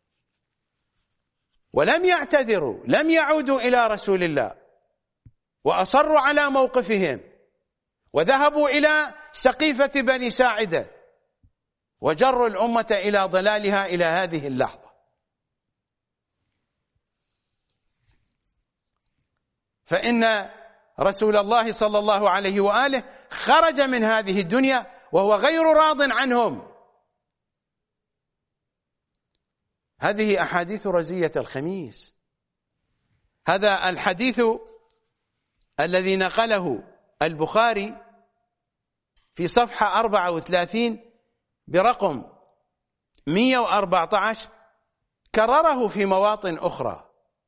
ولم يعتذروا، لم يعودوا إلى رسول الله، وأصروا على موقفهم، وذهبوا إلى سقيفة بني ساعدة، وجروا الأمة إلى ضلالها إلى هذه اللحظة. فإن رسول الله صلى الله عليه وآله خرج من هذه الدنيا وهو غير راض عنهم. هذه أحاديث رزية الخميس. هذا الحديث الذي نقله البخاري في صفحة أربعة وثلاثين برقم مئة وأربعة عشر، كرره في مواطن أخرى.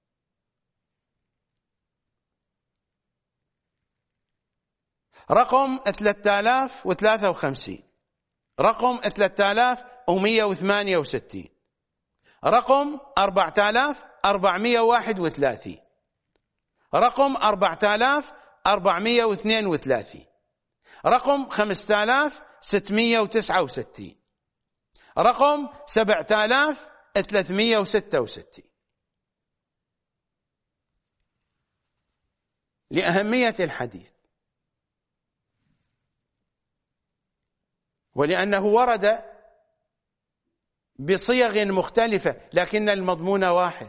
رقم ثلاثة آلاف وثلاثة وخمسين، رقم ثلاثة آلاف ومئة وثمانية وستين، رقم أربعة آلاف وأربعمئة وواحد وثلاثين، رقم أربعة آلاف وأربعمئة واثنين وثلاثين، رقم خمسة آلاف وستمئة وتسعة وستين، رقم سبعة آلاف وثلاثمئة وستة وستين. لأهمية الحديث، ولأنه ورد بصيغ مختلفة لكن المضمون واحد.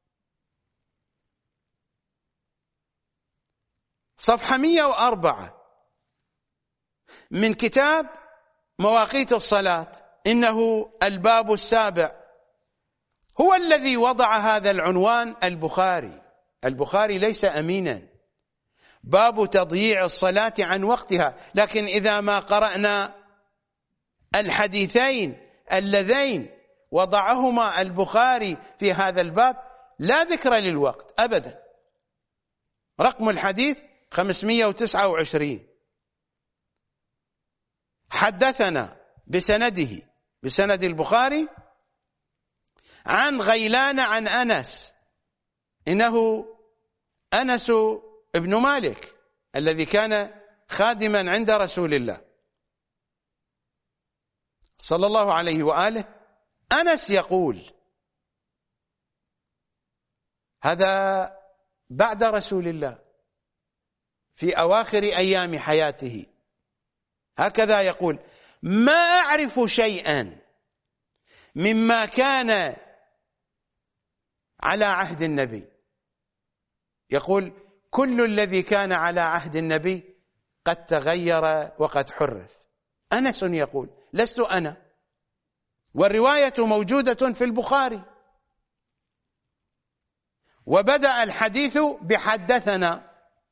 صفحة مئة وأربعة من كتاب مواقيت الصلاة، إنه الباب السابع، هو الذي وضع هذا العنوان البخاري. البخاري ليس أمينا. باب تضييع الصلاة عن وقتها. لكن إذا ما قرأنا الحديثين اللذين وضعهما البخاري في هذا الباب لا ذكر للوقت أبدا. رقم الحديث خمسمئة وتسعة وعشرين: حدثنا بسنده، بسند البخاري، عن غيلان عن أنس، إنه أنس ابن مالك الذي كان خادما عند رسول الله صلى الله عليه وآله. أنس يقول، هذا بعد رسول الله في أواخر أيام حياته، هكذا يقول: ما أعرف شيئا مما كان على عهد النبي. يقول: كل الذي كان على عهد النبي قد تغير وقد حرف. أنس يقول، لست أنا، والرواية موجودة في البخاري. وبدأ الحديث بحدثنا.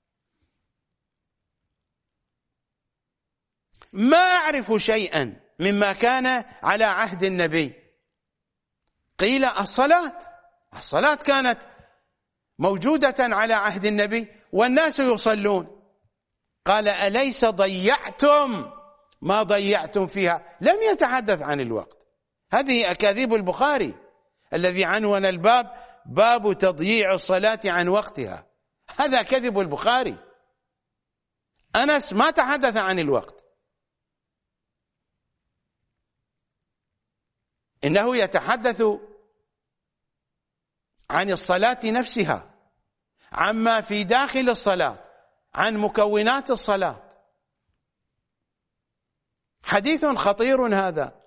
ما أعرف شيئا مما كان على عهد النبي. قيل: الصلاة. الصلاة كانت موجودة على عهد النبي والناس يصلون. قال: أليس ضيعتم ما ضيعتم فيها؟ لم يتحدث عن الوقت. هذه أكاذيب البخاري الذي عنون الباب باب تضييع الصلاة عن وقتها. هذا كذب البخاري. أنس ما تحدث عن الوقت، إنه يتحدث عن الصلاة نفسها، عما في داخل الصلاة، عن مكونات الصلاة. حديث خطير هذا.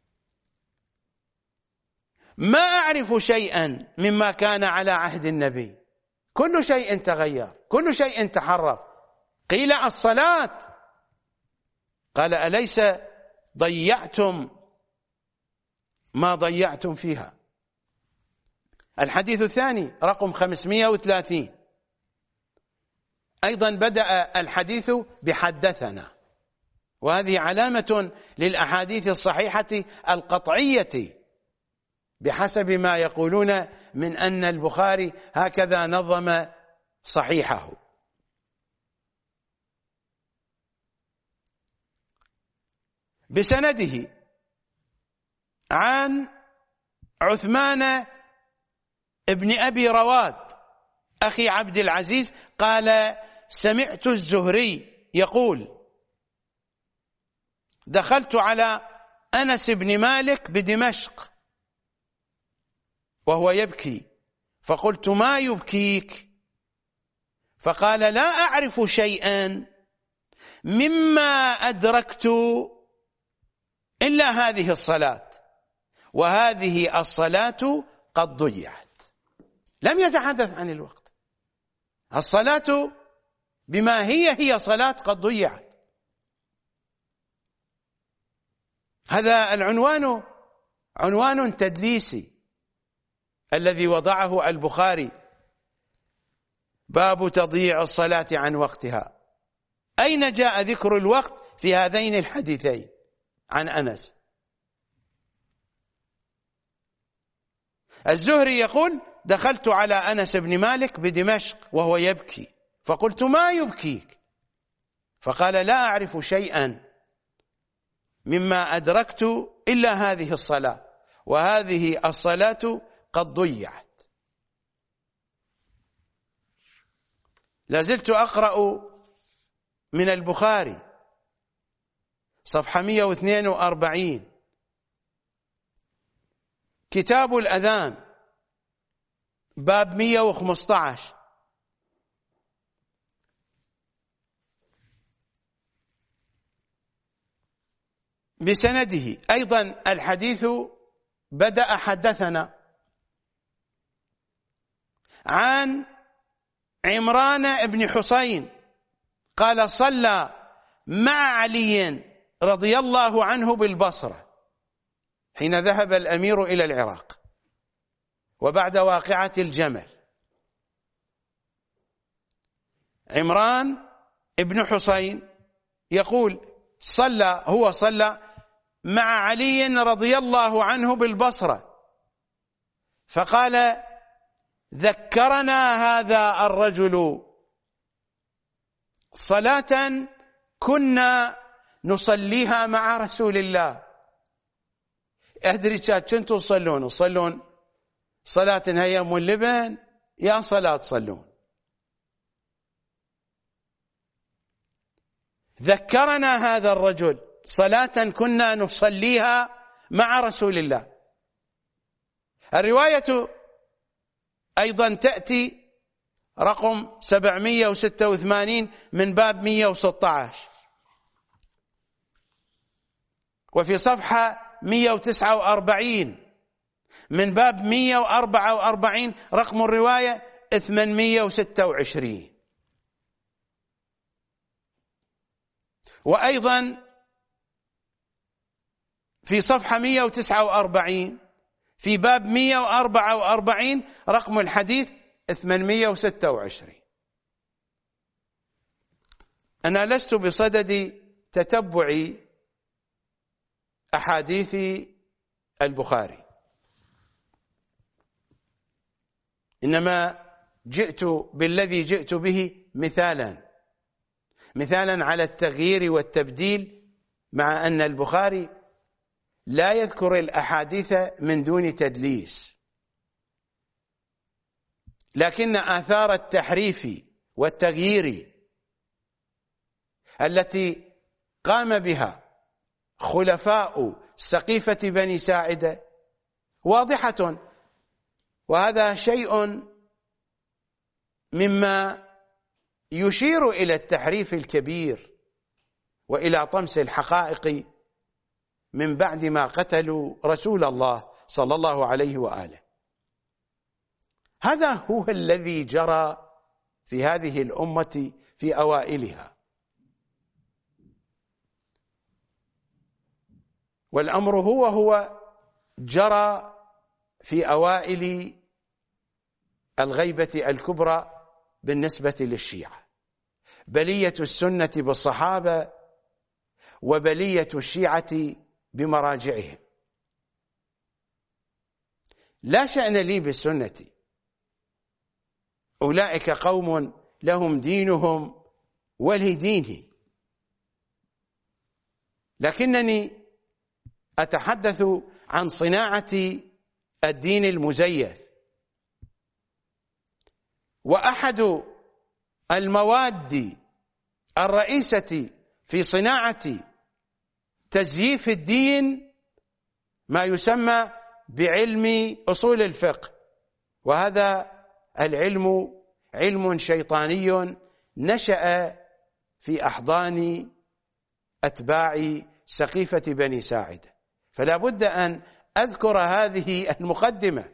ما أعرف شيئا مما كان على عهد النبي. كل شيء تغير، كل شيء تحرف. قيل: الصلاة. قال: أليس ضيعتم ما ضيعتم فيها؟ الحديث الثاني رقم خمسمئة وثلاثين، أيضا بدأ الحديث بحدثنا. وهذه علامة للأحاديث الصحيحة القطعية بحسب ما يقولون من أن البخاري هكذا نظم صحيحه. بسنده عن عثمان ابن أبي رواد أخي عبد العزيز قال: سمعت الزهري يقول: دخلت على أنس بن مالك بدمشق وهو يبكي، فقلت: ما يبكيك؟ فقال: لا أعرف شيئا مما أدركت إلا هذه الصلاة، وهذه الصلاة قد ضيعت. لم يتحدث عن الوقت، الصلاة بما هي هي صلاة قد ضيعت. هذا العنوان عنوان تدليسي الذي وضعه البخاري: باب تضييع الصلاة عن وقتها. أين جاء ذكر الوقت في هذين الحديثين عن أنس؟ الزهري يقول: دخلت على أنس بن مالك بدمشق وهو يبكي، فقلت: ما يبكيك؟ فقال: لا أعرف شيئا مما أدركت إلا هذه الصلاة، وهذه الصلاة قد ضيعت. لازلت أقرأ من البخاري صفحة مئة واثنين وأربعين، كتاب الأذان، باب مئة وخمسة عشر: بسنده أيضا الحديث بدأ حدثنا عن عمران بن حسين قال: صلى مع علي رضي الله عنه بالبصرة حين ذهب الأمير إلى العراق وبعد واقعة الجمل. عمران بن حسين يقول: صلى هو صلى مع علي رضي الله عنه بالبصرة، فقال: ذكرنا هذا الرجل صلاة كنا نصليها مع رسول الله. أدري كنتوا تصلون تصلون صلاة هي أم اللبن يا صلاة تصلون. ذكرنا هذا الرجل صلاة كنا نصليها مع رسول الله. الرواية أيضا تأتي رقم سبعمئة وستة وثمانين من باب مئة وستة عشر، وفي صفحة مئة وتسعة وأربعين من باب مئة وأربعة وأربعين رقم الرواية ثمانمئة وستة وعشرين. وأيضا في صفحة مئة وتسعة وأربعين في باب مئة وأربعة وأربعين رقم الحديث ثمانمئة وستة وعشرين. أنا لست بصدد تتبع أحاديث البخاري، إنما جئت بالذي جئت به مثالا مثالا على التغيير والتبديل، مع أن البخاري لا يذكر الأحاديث من دون تدليس، لكن آثار التحريف والتغيير التي قام بها خلفاء سقيفة بني ساعدة واضحة، وهذا شيء مما يشير إلى التحريف الكبير وإلى طمس الحقائق من بعد ما قتلوا رسول الله صلى الله عليه وآله. هذا هو الذي جرى في هذه الأمة في أوائلها، والأمر هو هو جرى في أوائل الغيبة الكبرى بالنسبة للشيعة. بلية السنة بالصحابة وبلية الشيعة بمراجعهم. لا شأن لي بالسنة، أولئك قوم لهم دينهم ولي ديني، لكنني أتحدث عن صناعة الدين المزيف. وأحد المواد الرئيسة في صناعة تزييف الدين ما يسمى بعلم أصول الفقه، وهذا العلم علم شيطاني نشأ في أحضان أتباع سقيفة بني ساعدة. فلا بد أن أذكر هذه المقدمة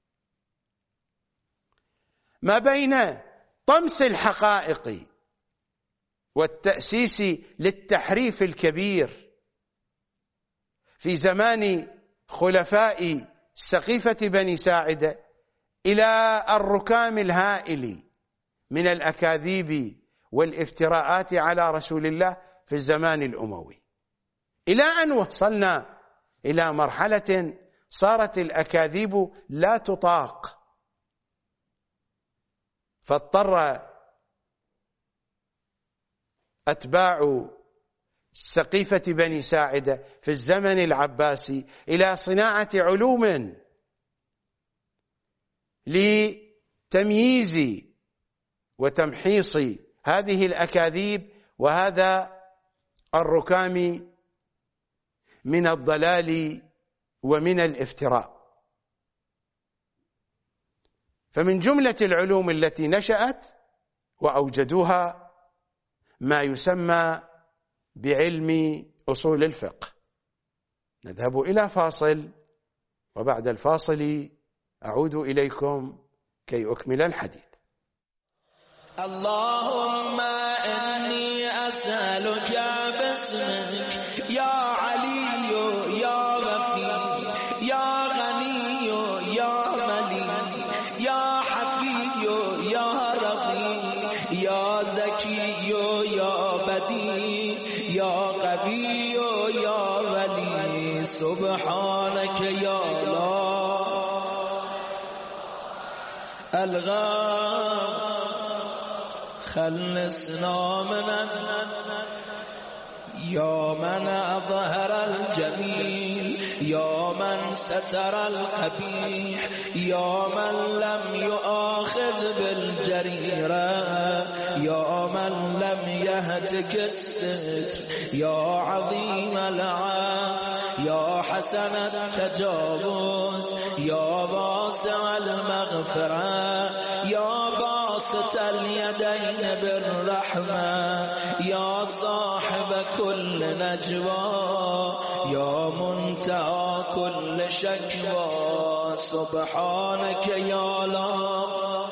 ما بين طمس الحقائق والتأسيس للتحريف الكبير في زمان خلفاء سقيفة بني ساعدة إلى الركام الهائل من الأكاذيب والافتراءات على رسول الله في الزمان الأموي، إلى أن وصلنا إلى مرحلة صارت الأكاذيب لا تطاق، فاضطر أتباع سقيفة بني ساعدة في الزمن العباسي إلى صناعة علوم لتمييز وتمحيص هذه الأكاذيب وهذا الركام من الضلال ومن الافتراء. فمن جملة العلوم التي نشأت وأوجدوها ما يسمى بعلم أصول الفقه. نذهب إلى فاصل، وبعد الفاصل أعود إليكم كي أكمل الحديث. اللهم إني أسألك باسمك يا علي يا غفي يا غني يا ملي يا حفي يا رغي يا زكي يا بدي يا قوي يا ولي سبحانك يا الله الغام خلصنا من يا من أظهر الجميل يا من ستر القبيح يا من لم يؤاخذ بالجريرة يا من لم يهتك الستر يا عظيم العفو يا حسن التجاوز يا واسع المغفرة يا باسط اليدين بالرحمة يا صاحب كل نجوى يا منتهى كل شكوى سبحانك يا الله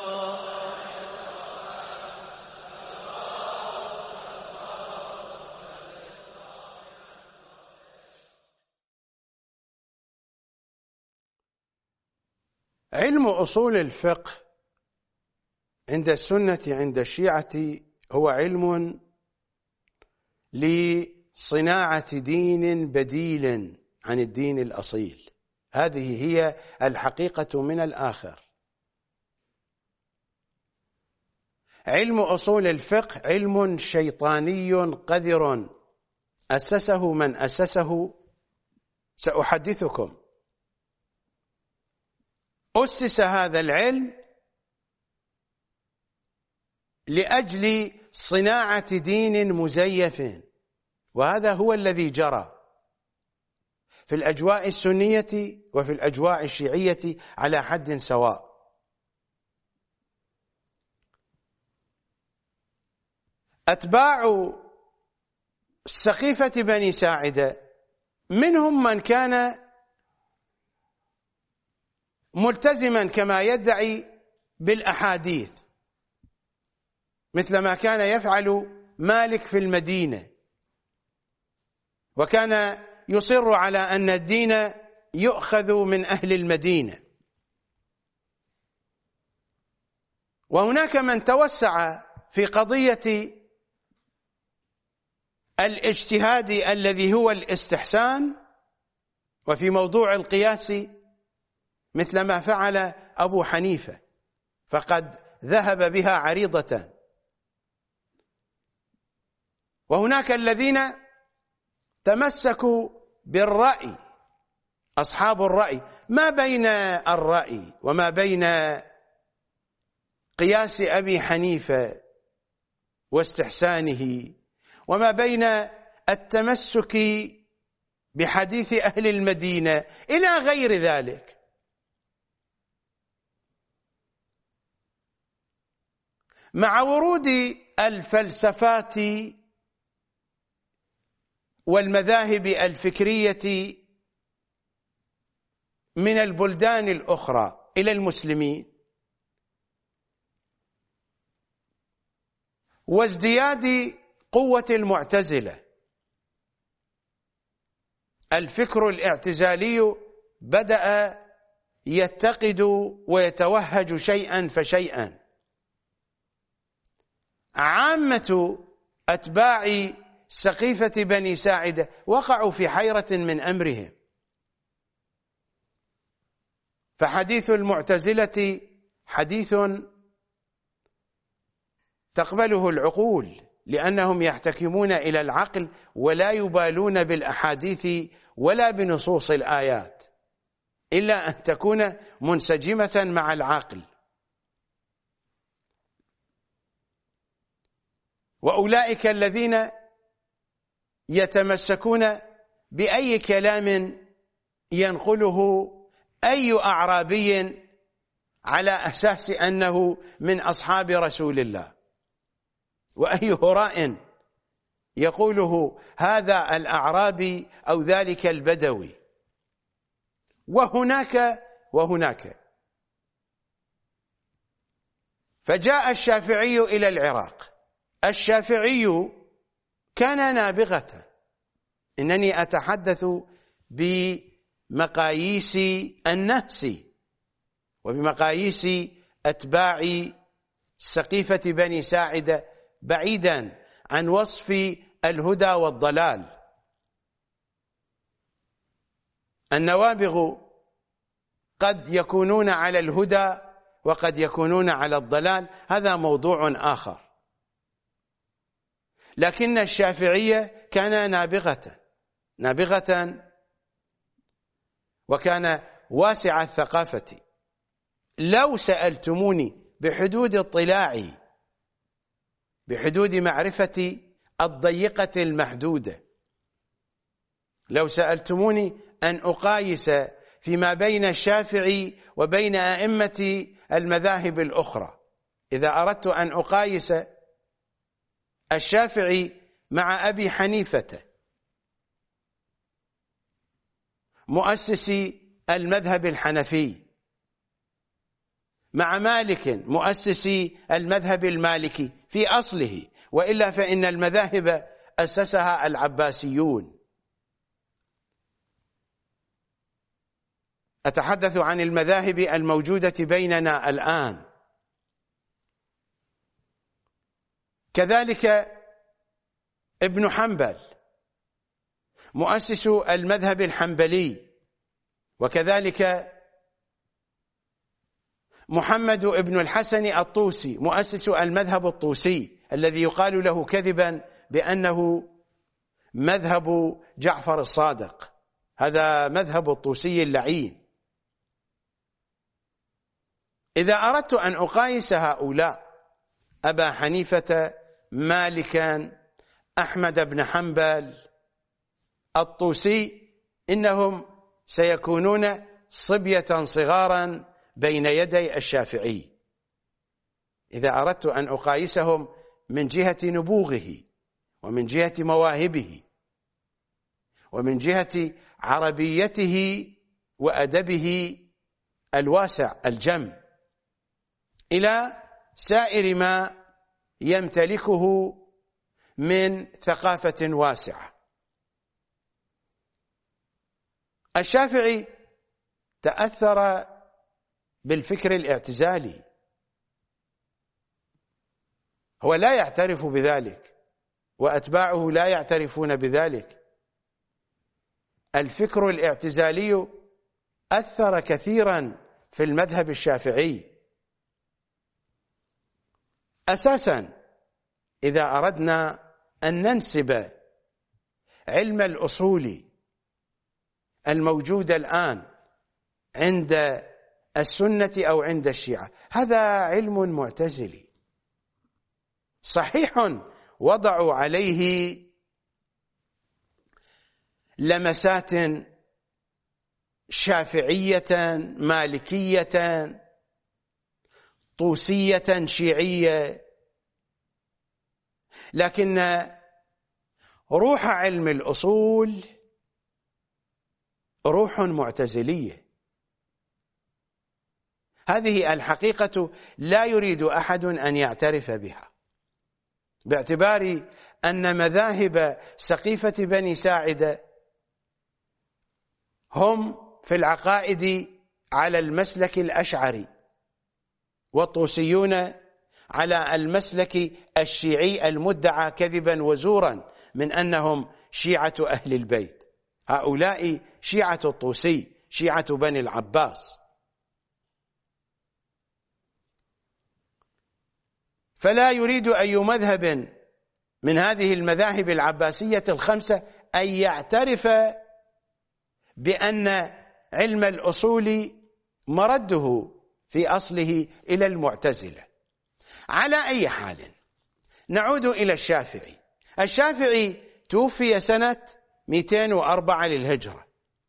علم أصول الفقه عند السنة عند الشيعة هو علم لصناعة دين بديل عن الدين الأصيل. هذه هي الحقيقة من الآخر. علم أصول الفقه علم شيطاني قذر أسسه من أسسه سأحدثكم. أسس هذا العلم لأجل صناعة دين مزيف، وهذا هو الذي جرى في الأجواء السنية وفي الأجواء الشيعية على حد سواء. أتباع سقيفة بني ساعدة منهم من كان ملتزما كما يدعي بالأحاديث، مثل ما كان يفعل مالك في المدينة، وكان يصر على أن الدين يؤخذ من أهل المدينة. وهناك من توسع في قضية الاجتهادي الذي هو الاستحسان، وفي موضوع القياس مثل ما فعل أبو حنيفة فقد ذهب بها عريضة. وهناك الذين تمسكوا بالرأي، أصحاب الرأي، ما بين الرأي وما بين قياس أبي حنيفة واستحسانه وما بين التمسك بحديث أهل المدينة إلى غير ذلك. مع ورود الفلسفات والمذاهب الفكرية من البلدان الأخرى إلى المسلمين، وازدياد قوة المعتزلة، الفكر الاعتزالي بدأ يتقد ويتوهج شيئا فشيئا. عامة أتباع سقيفة بني ساعدة وقعوا في حيرة من أمرهم، فحديث المعتزلة حديث تقبله العقول، لأنهم يحتكمون إلى العقل ولا يبالون بالأحاديث ولا بنصوص الآيات إلا أن تكون منسجمة مع العقل. وأولئك الذين يتمسكون بأي كلام ينقله أي أعرابي على أساس أنه من أصحاب رسول الله، وأي هراء يقوله هذا الأعرابي أو ذلك البدوي. وهناك وهناك فجاء الشافعي إلى العراق. الشافعي كان نابغة، إنني أتحدث بمقاييس النفس وبمقاييس أتباع سقيفة بني ساعدة، بعيدا عن وصف الهدى والضلال. النوابغ قد يكونون على الهدى وقد يكونون على الضلال، هذا موضوع آخر. لكن الشافعية كان نابغة نابغة وكان واسع الثقافة. لو سألتموني بحدود اطلاعي، بحدود معرفتي الضيقة المحدودة، لو سألتموني أن أقايس فيما بين الشافعي وبين أئمة المذاهب الأخرى، إذا أردت أن أقايس الشافعي مع أبي حنيفة مؤسس المذهب الحنفي، مع مالك مؤسس المذهب المالكي في أصله، وإلا فإن المذاهب أسسها العباسيون. أتحدث عن المذاهب الموجودة بيننا الآن. كذلك ابن حنبل مؤسس المذهب الحنبلي، وكذلك محمد بن الحسن الطوسي مؤسس المذهب الطوسي الذي يقال له كذبا بأنه مذهب جعفر الصادق، هذا مذهب الطوسي اللعين. إذا أردت أن أقايس هؤلاء أبا حنيفة، مالكا، أحمد بن حنبل، الطوسي، إنهم سيكونون صبية صغارا بين يدي الشافعي. إذا أردت أن أقايسهم من جهة نبوغه ومن جهة مواهبه ومن جهة عربيته وأدبه الواسع الجم إلى سائر ما يمتلكه من ثقافة واسعة. الشافعي تأثر بالفكر الاعتزالي، هو لا يعترف بذلك وأتباعه لا يعترفون بذلك. الفكر الاعتزالي أثر كثيرا في المذهب الشافعي. أساسا إذا أردنا أن ننسب علم الأصول الموجود الآن عند السنة أو عند الشيعة، هذا علم معتزلي صحيح، وضعوا عليه لمسات شافعية مالكية طوسية شيعية، لكن روح علم الأصول روح معتزلية. هذه الحقيقة لا يريد أحد أن يعترف بها، باعتبار أن مذاهب سقيفة بني ساعدة هم في العقائد على المسلك الأشعري، والطوسيون على المسلك الشيعي المدعى كذبا وزورا من أنهم شيعة أهل البيت. هؤلاء شيعة الطوسي، شيعة بني العباس. فلا يريد أي مذهب من هذه المذاهب العباسية الخمسة أن يعترف بأن علم الأصول مرده في أصله إلى المعتزلة. على أي حال، نعود إلى الشافعي. الشافعي توفي سنة مئتين وأربعة للهجرة.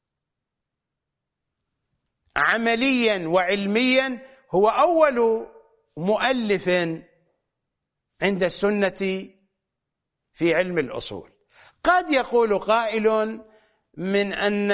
عمليا وعلميا هو أول مؤلف عند السنة في علم الأصول. قد يقول قائل من أن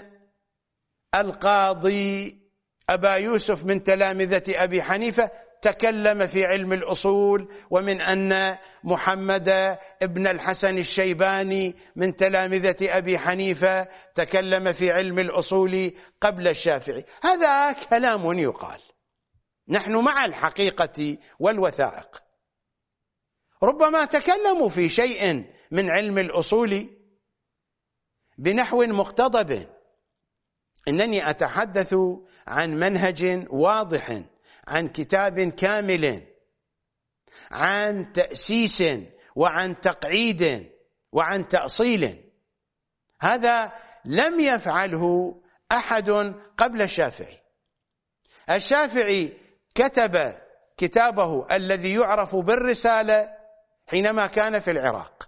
القاضي أبا يوسف من تلامذة أبي حنيفة تكلم في علم الأصول، ومن أن محمد ابن الحسن الشيباني من تلامذة أبي حنيفة تكلم في علم الأصول قبل الشافعي. هذا كلام يقال، نحن مع الحقيقة والوثائق. ربما تكلموا في شيء من علم الأصول بنحو مقتضب، إنني أتحدث عن منهج واضح، عن كتاب كامل، عن تأسيس وعن تقعيد وعن تأصيل. هذا لم يفعله أحد قبل الشافعي. الشافعي كتب كتابه الذي يعرف بالرسالة حينما كان في العراق،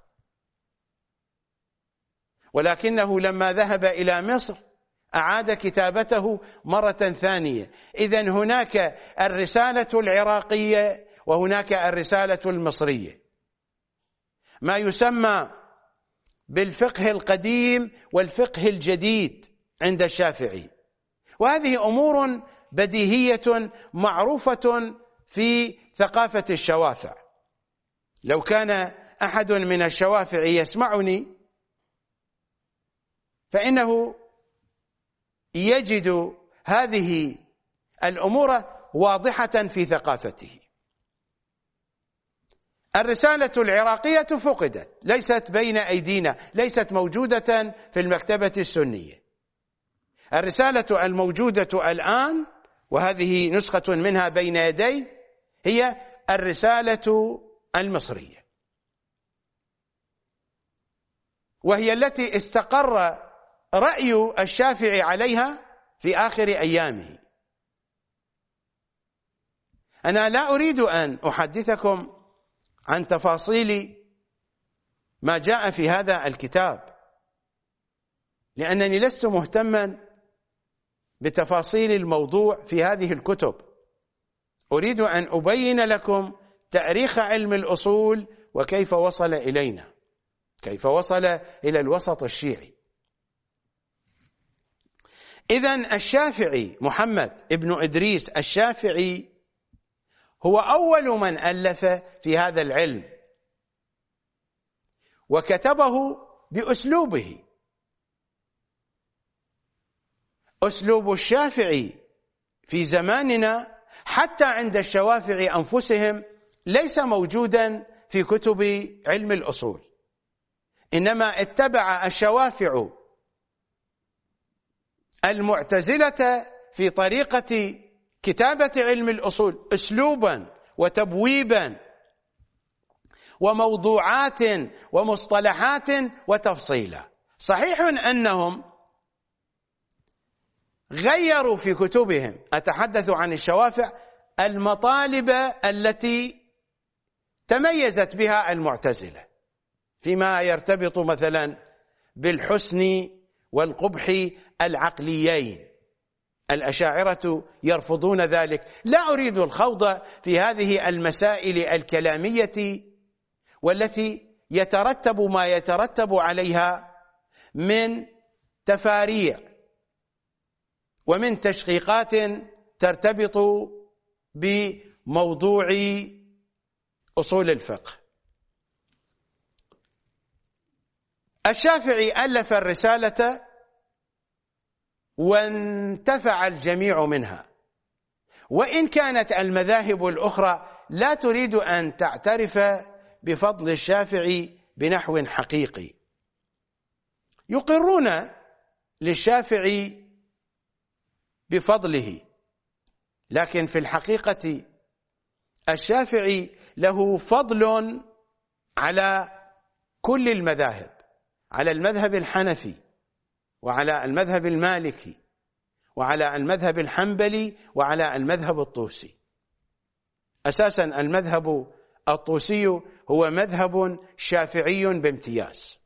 ولكنه لما ذهب إلى مصر أعاد كتابته مرة ثانية. إذن هناك الرسالة العراقية وهناك الرسالة المصرية، ما يسمى بالفقه القديم والفقه الجديد عند الشافعي. وهذه أمور بديهية معروفة في ثقافة الشوافع. لو كان أحد من الشوافع يسمعني فإنه يجد هذه الأمور واضحة في ثقافته. الرسالة العراقية فقدت، ليست بين أيدينا، ليست موجودة في المكتبة السنية. الرسالة الموجودة الآن، وهذه نسخة منها بين يدي، هي الرسالة المصرية، وهي التي استقر رأي الشافعي عليها في آخر أيامه. أنا لا أريد أن أحدثكم عن تفاصيل ما جاء في هذا الكتاب، لأنني لست مهتما بتفاصيل الموضوع في هذه الكتب. أريد أن أبين لكم تاريخ علم الأصول وكيف وصل إلينا، كيف وصل إلى الوسط الشيعي. إذن الشافعي محمد ابن إدريس الشافعي هو أول من ألف في هذا العلم، وكتبه بأسلوبه. أسلوب الشافعي في زماننا حتى عند الشوافع أنفسهم ليس موجودا في كتب علم الأصول. إنما اتبع الشوافع المعتزلة في طريقة كتابة علم الأصول أسلوبا وتبويبا وموضوعات ومصطلحات وتفصيلا. صحيح أنهم غيروا في كتبهم، أتحدث عن الشوافع، المطالب التي تميزت بها المعتزلة فيما يرتبط مثلا بالحسن والقبح العقليين. الأشاعرة يرفضون ذلك. لا أريد الخوض في هذه المسائل الكلامية والتي يترتب ما يترتب عليها من تفاريع ومن تشقيقات ترتبط بموضوع أصول الفقه. الشافعي ألف الرسالة وانتفع الجميع منها، وإن كانت المذاهب الأخرى لا تريد أن تعترف بفضل الشافعي بنحو حقيقي. يقرون للشافعي بفضله، لكن في الحقيقة الشافعي له فضل على كل المذاهب، على المذهب الحنفي وعلى المذهب المالكي وعلى المذهب الحنبلي وعلى المذهب الطوسي. أساسا المذهب الطوسي هو مذهب شافعي بامتياز.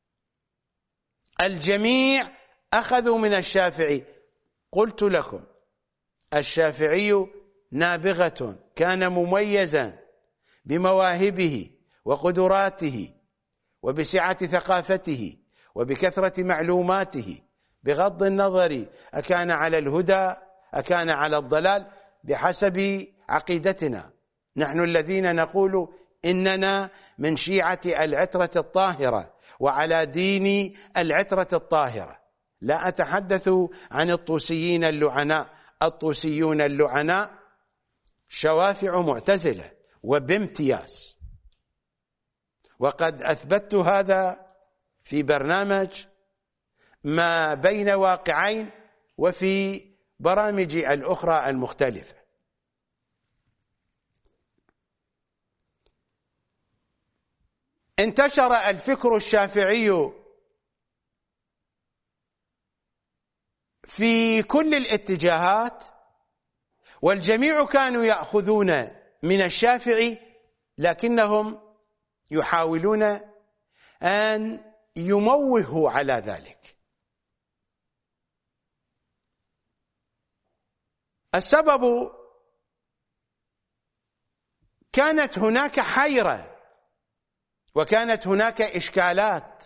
الجميع أخذوا من الشافعي. قلت لكم الشافعي نابغة، كان مميزا بمواهبه وقدراته وبسعة ثقافته وبكثرة معلوماته، بغض النظر أكان على الهدى أكان على الضلال بحسب عقيدتنا. نحن الذين نقول إننا من شيعة العترة الطاهرة وعلى دين العترة الطاهرة. لا أتحدث عن الطوسيين اللعناء. الطوسيون اللعناء شوافع معتزلة وبامتياز، وقد أثبتت هذا في برنامج ما بين واقعين وفي برامجي الأخرى المختلفة. انتشر الفكر الشافعي في كل الاتجاهات، والجميع كانوا يأخذون من الشافعي، لكنهم يحاولون أن يموهوا على ذلك. السبب كانت هناك حيرة وكانت هناك إشكالات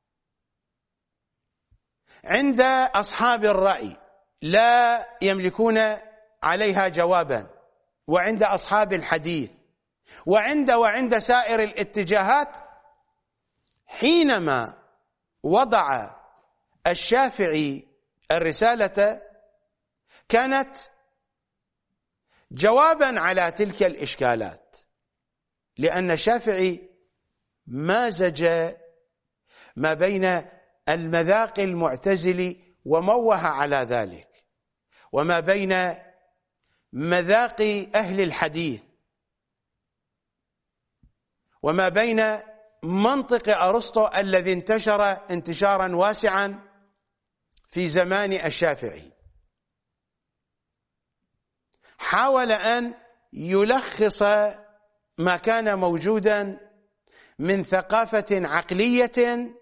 عند أصحاب الرأي لا يملكون عليها جوابا، وعند أصحاب الحديث، وعند وعند سائر الاتجاهات. حينما وضع الشافعي الرسالة كانت جوابا على تلك الإشكالات، لأن الشافعي مازج ما بين المذاق المعتزلي وموه على ذلك، وما بين مذاق أهل الحديث، وما بين منطق أرسطو الذي انتشر انتشارا واسعا في زمان الشافعي. حاول أن يلخص ما كان موجودا من ثقافة عقلية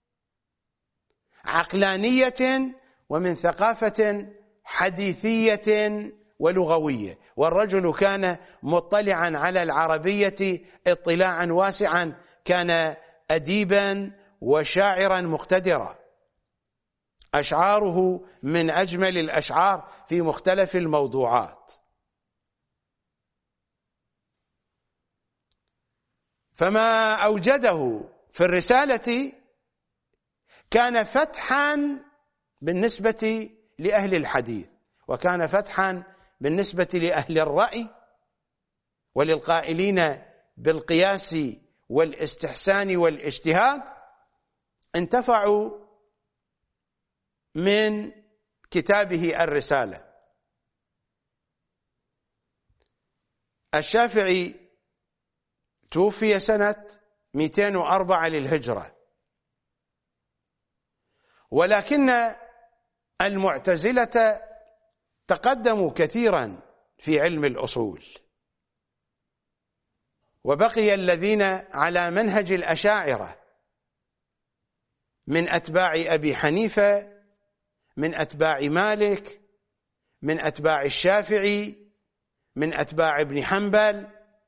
عقلانية ومن ثقافة حديثية ولغوية. والرجل كان مطلعا على العربية اطلاعا واسعا، كان أديبا وشاعرا مقتدرا، أشعاره من أجمل الأشعار في مختلف الموضوعات. فما أوجده في الرسالة كان فتحا بالنسبة لأهل الحديث، وكان فتحا بالنسبة لأهل الرأي وللقائلين بالقياس والاستحسان والاجتهاد، انتفعوا من كتابه الرسالة. الشافعي توفي سنة مئتين وأربعة للهجرة، ولكن المعتزلة تقدموا كثيرا في علم الأصول، وبقي الذين على منهج الأشاعرة من أتباع أبي حنيفة، من أتباع مالك، من أتباع الشافعي، من أتباع ابن حنبل،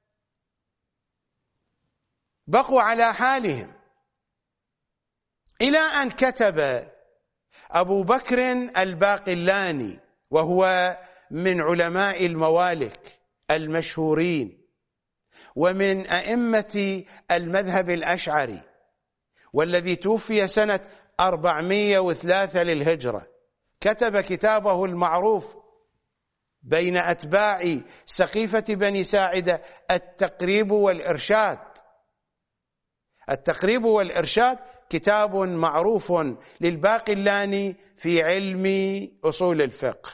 بقوا على حالهم إلى أن كتب أبو بكر الباقلاني، وهو من علماء الموالك المشهورين ومن أئمة المذهب الأشعري، والذي توفي سنة أربعمئة وثلاثة للهجرة، كتب كتابه المعروف بين أتباع سقيفة بني ساعدة التقريب والإرشاد. التقريب والإرشاد كتاب معروف للباقلاني في علم أصول الفقه.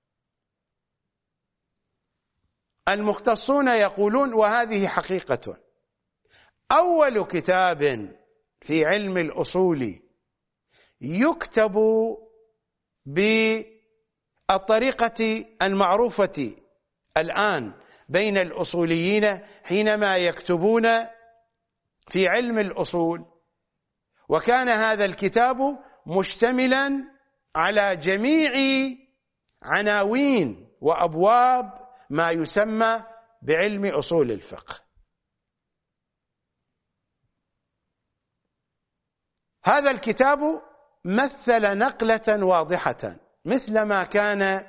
المختصون يقولون، وهذه حقيقة، أول كتاب في علم الأصول يكتب بالطريقة المعروفة الآن بين الأصوليين حينما يكتبون في علم الأصول، وكان هذا الكتاب مشتملا على جميع عناوين وأبواب ما يسمى بعلم أصول الفقه. هذا الكتاب مثل نقلة واضحة، مثل ما كان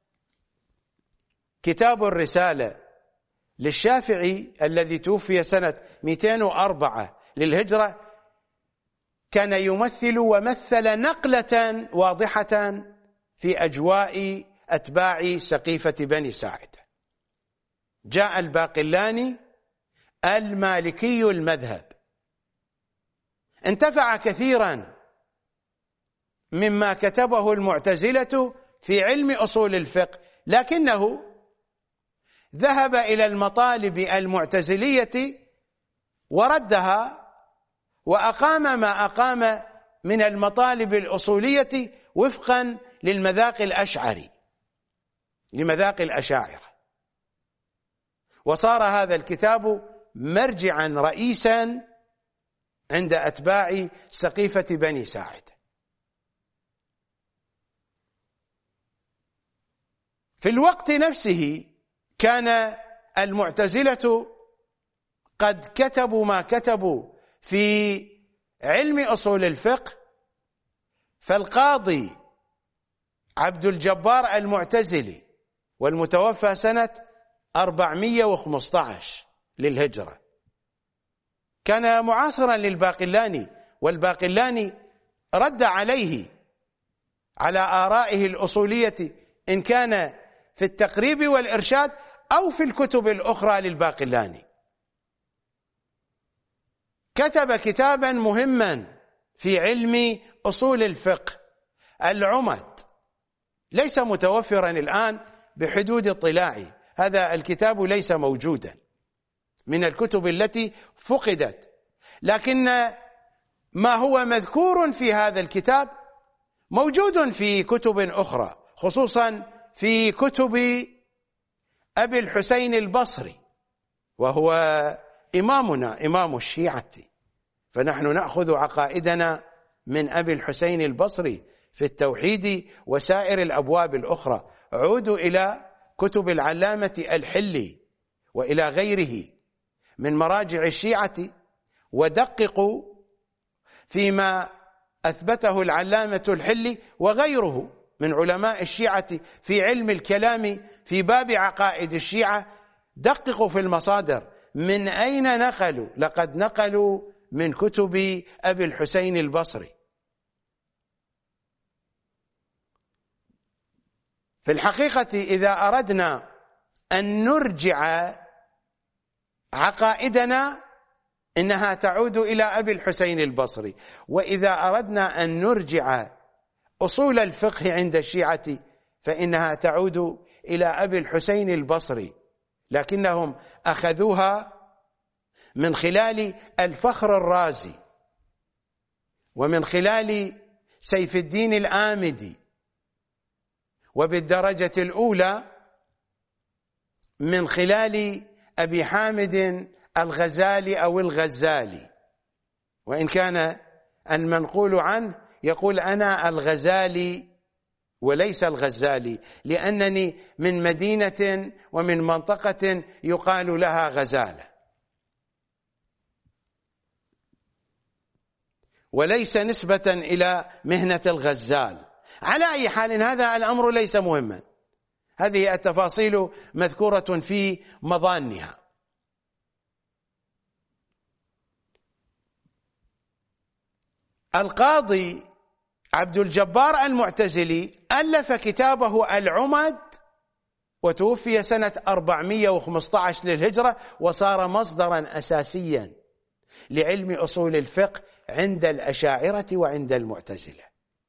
كتاب الرسالة للشافعي الذي توفي سنة مئتين وأربعة للهجرة، كان يمثل ومثل نقلة واضحة في أجواء أتباع سقيفة بني ساعدة. جاء الباقلاني المالكي المذهب، انتفع كثيرا مما كتبه المعتزلة في علم أصول الفقه، لكنه ذهب إلى المطالب المعتزلية وردها، وأقام ما أقام من المطالب الأصولية وفقا للمذاق الأشعري، لمذاق الأشاعرة، وصار هذا الكتاب مرجعا رئيسا عند أتباع سقيفة بني ساعدة. في الوقت نفسه كان المعتزلة قد كتبوا ما كتبوا في علم أصول الفقه، فالقاضي عبد الجبار المعتزلي والمتوفى سنة أربعمئة وخمسة عشر للهجرة كان معاصرا للباقلاني، والباقلاني رد عليه على آرائه الأصولية إن كان في التقريب والإرشاد أو في الكتب الأخرى للباقلاني. كتب كتابا مهما في علم أصول الفقه العمد، ليس متوفرا الآن بحدود اطلاعي، هذا الكتاب ليس موجودا من الكتب التي فقدت، لكن ما هو مذكور في هذا الكتاب موجود في كتب أخرى، خصوصا في كتب أبي الحسين البصري، وهو إمامنا إمام الشيعة، فنحن نأخذ عقائدنا من أبي الحسين البصري في التوحيد وسائر الأبواب الأخرى. عودوا إلى كتب العلامة الحلي وإلى غيره من مراجع الشيعة ودققوا فيما أثبته العلامة الحلي وغيره من علماء الشيعة في علم الكلام في باب عقائد الشيعة. دققوا في المصادر من أين نقلوا، لقد نقلوا من كتب أبي الحسين البصري. في الحقيقة إذا أردنا أن نرجع عقائدنا إنها تعود إلى أبي الحسين البصري. وإذا أردنا أن نرجع أصول الفقه عند الشيعة فإنها تعود إلى أبي الحسين البصري، لكنهم أخذوها من خلال الفخر الرازي ومن خلال سيف الدين الآمدي، وبالدرجة الأولى من خلال أبي حامد الغزالي أو الغزالي، وإن كان المنقول عنه يقول أنا الغزالي وليس الغزالي، لأنني من مدينة ومن منطقة يقال لها غزالة، وليس نسبة إلى مهنة الغزال. على أي حال هذا الأمر ليس مهما، هذه التفاصيل مذكورة في مظانها. القاضي عبد الجبار المعتزلي ألف كتابه العمد وتوفي سنة أربعمئة وخمسة عشر للهجرة، وصار مصدرا أساسيا لعلم أصول الفقه عند الأشاعرة وعند المعتزلة،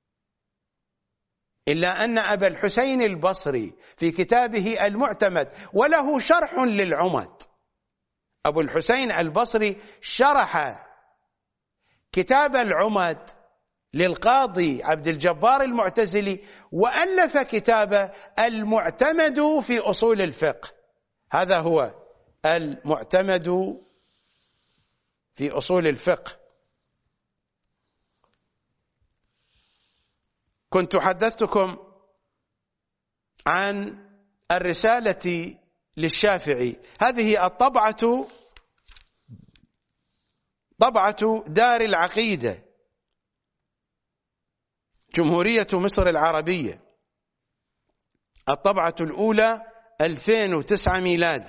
إلا أن أبا الحسين البصري في كتابه المعتمد وله شرح للعمد، أبو الحسين البصري شرح كتاب العمد للقاضي عبد الجبار المعتزلي وألف كتاب المعتمد في أصول الفقه. هذا هو المعتمد في أصول الفقه. كنت حدثتكم عن الرسالة للشافعي، هذه الطبعة طبعة دار العقيدة جمهورية مصر العربية، الطبعة الأولى ألفين وتسعة ميلادي.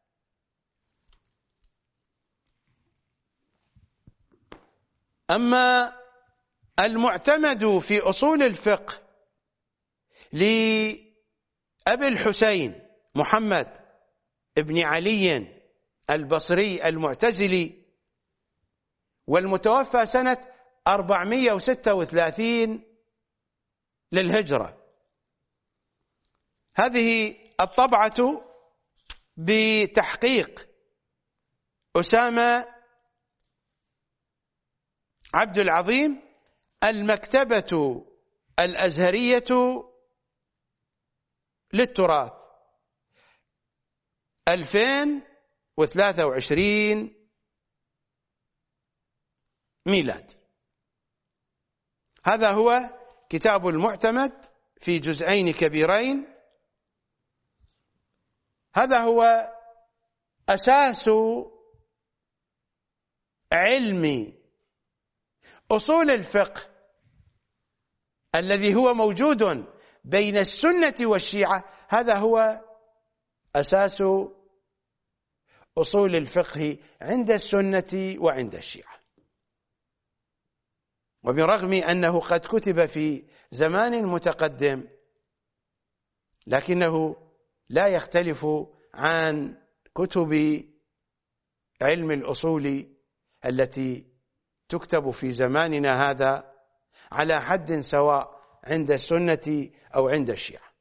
أما المعتمد في أصول الفقه لأبي الحسين محمد ابن علي البصري المعتزلي، والمتوفى سنة أربعمئة وستة وثلاثين للهجرة، هذه الطبعة بتحقيق أسامة عبد العظيم، المكتبة الأزهرية للتراث، ألفين وثلاثة وعشرين ميلادي. هذا هو كتاب المعتمد في جزئين كبيرين. هذا هو أساس علم أصول الفقه الذي هو موجود بين السنة والشيعة، هذا هو أساس أصول الفقه عند السنة وعند الشيعة. وبرغم أنه قد كتب في زمان متقدم، لكنه لا يختلف عن كتب علم الأصول التي تكتب في زماننا هذا على حد سواء عند السنة أو عند الشيعة.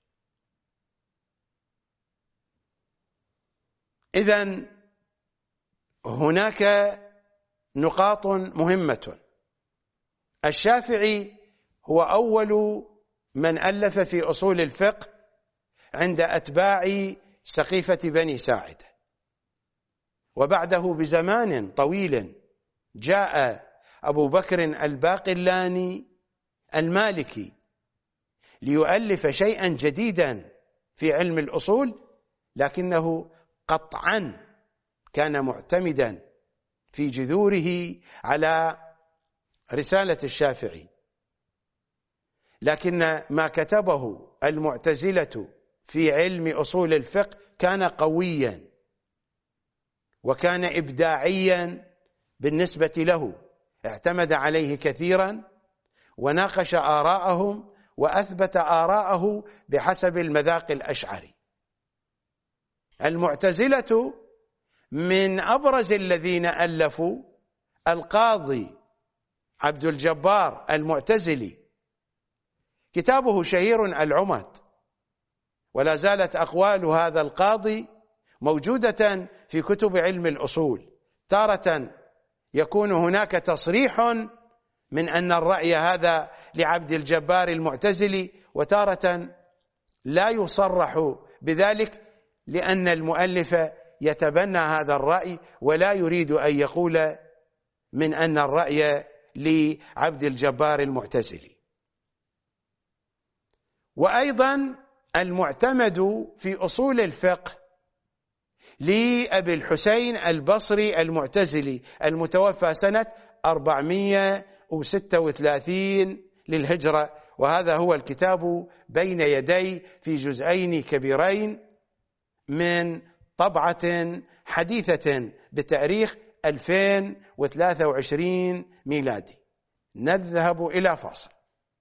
إذن هناك نقاط مهمة. الشافعي هو أول من ألف في أصول الفقه عند أتباع سقيفة بني ساعدة، وبعده بزمان طويل جاء أبو بكر الباقلاني المالكي ليؤلف شيئا جديدا في علم الأصول، لكنه قطعا كان معتمدا في جذوره على رسالة الشافعي، لكن ما كتبه المعتزلة في علم أصول الفقه كان قويا وكان إبداعيا بالنسبة له، اعتمد عليه كثيرا وناقش آراءهم وأثبت آراءه بحسب المذاق الأشعري. المعتزلة من أبرز الذين ألفوا القاضي عبد الجبار المعتزلي، كتابه شهير العمد، ولا زالت أقوال هذا القاضي موجودة في كتب علم الأصول. تارة يكون هناك تصريح من أن الرأي هذا لعبد الجبار المعتزلي، وتارة لا يصرح بذلك، لأن المؤلف يتبنى هذا الرأي ولا يريد أن يقول من أن الرأي لعبد الجبار المعتزلي. وأيضا المعتمد في أصول الفقه لأبي الحسين البصري المعتزلي المتوفى سنة أربعمائة وستة وثلاثين للهجرة، وهذا هو الكتاب بين يدي في جزئين كبيرين من طبعة حديثة بتاريخ ألفين وثلاثة وعشرين ميلادي. نذهب إلى فاصل.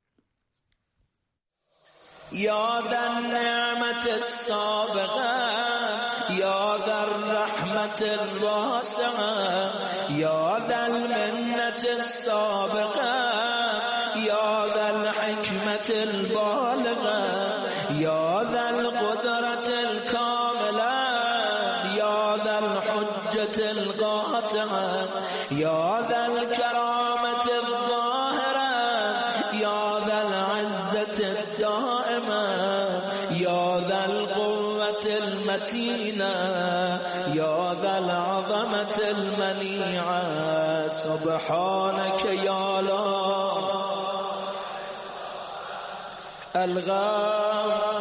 يا ذا النعمة السابقة، يا ذا الرحمة الواسعة، يا ذا المنة السابقة، يا ذا الحكمة البالغة، يا ذا القدرة الكاملة، يا ذا الحجة القاطعة، يا ذا الكرامة الظاهرة، يا ذا العزة الدائمة، يا ذا القوة المتينة، يا ذا العظمة المنيعة. سبحانك يا الله الغافر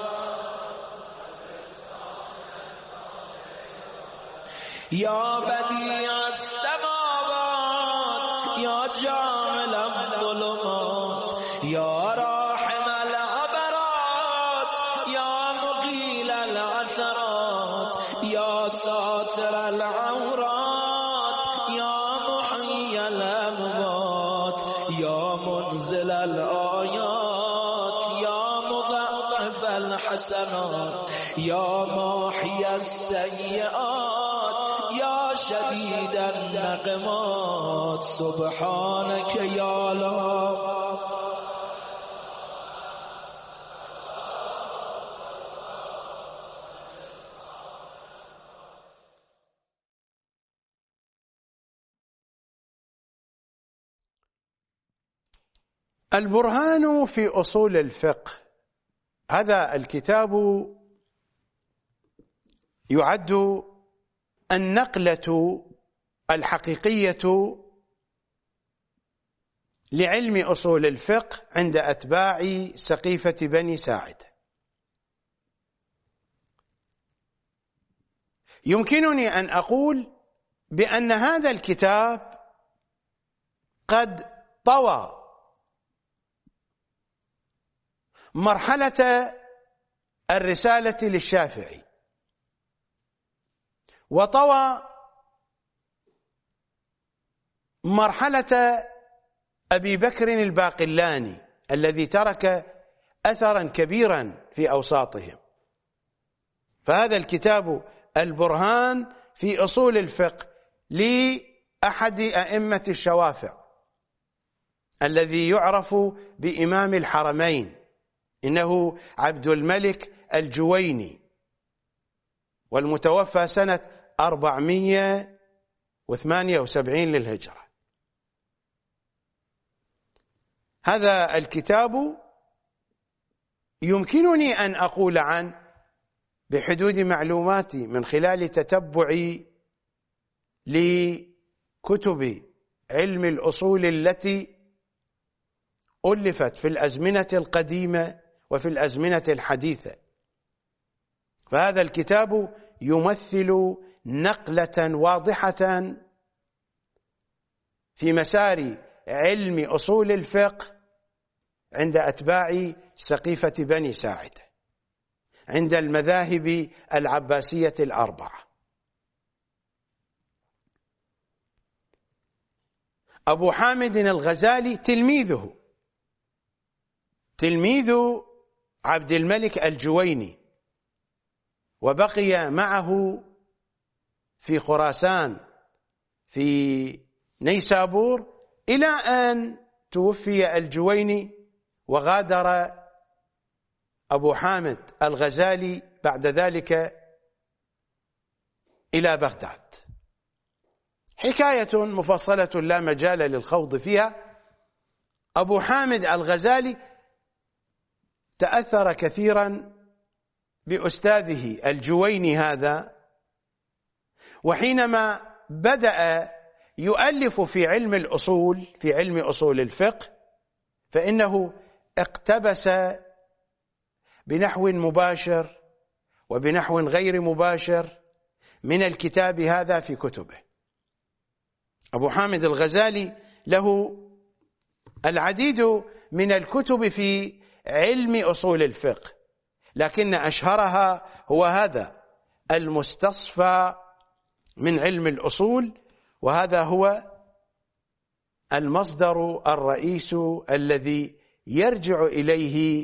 يا بديع السماوات، يا جامل الظلمات، يا راحم العبرات، يا مقيل العثرات، يا ساتر العورات، يا محيي الأموات، يا منزل الآيات، يا مضاعف الحسنات، يا ماحي السيئات، يا شديد النقمات. سبحانك يا الله البرهان في أصول الفقه. هذا الكتاب يعد النقلة الحقيقية لعلم أصول الفقه عند أتباع سقيفة بني ساعد. يمكنني أن أقول بأن هذا الكتاب قد طوى مرحلة الرسالة للشافعي، وطوى مرحلة أبي بكر الباقلاني الذي ترك أثرا كبيرا في أوساطهم. فهذا الكتاب البرهان في أصول الفقه لأحد أئمة الشوافع الذي يعرف بإمام الحرمين، إنه عبد الملك الجويني، والمتوفى سنة أربعمائة وثمانية وسبعين للهجرة. هذا الكتاب يمكنني أن أقول عنه بحدود معلوماتي من خلال تتبعي لكتب علم الأصول التي ألفت في الأزمنة القديمة وفي الأزمنة الحديثة. فهذا الكتاب يمثل نقلة واضحة في مسار علم أصول الفقه عند أتباع سقيفة بني ساعد، عند المذاهب العباسية الأربعة. أبو حامد الغزالي تلميذه، تلميذ عبد الملك الجويني، وبقي معه في خراسان في نيسابور إلى أن توفي الجويني وغادر أبو حامد الغزالي بعد ذلك إلى بغداد. حكاية مفصلة لا مجال للخوض فيها. أبو حامد الغزالي تأثر كثيرا بأستاذه الجويني هذا، وحينما بدأ يؤلف في علم الأصول في علم أصول الفقه فإنه اقتبس بنحو مباشر وبنحو غير مباشر من الكتاب هذا في كتبه. أبو حامد الغزالي له العديد من الكتب في علم أصول الفقه، لكن أشهرها هو هذا المستصفى من علم الأصول، وهذا هو المصدر الرئيس الذي يرجع إليه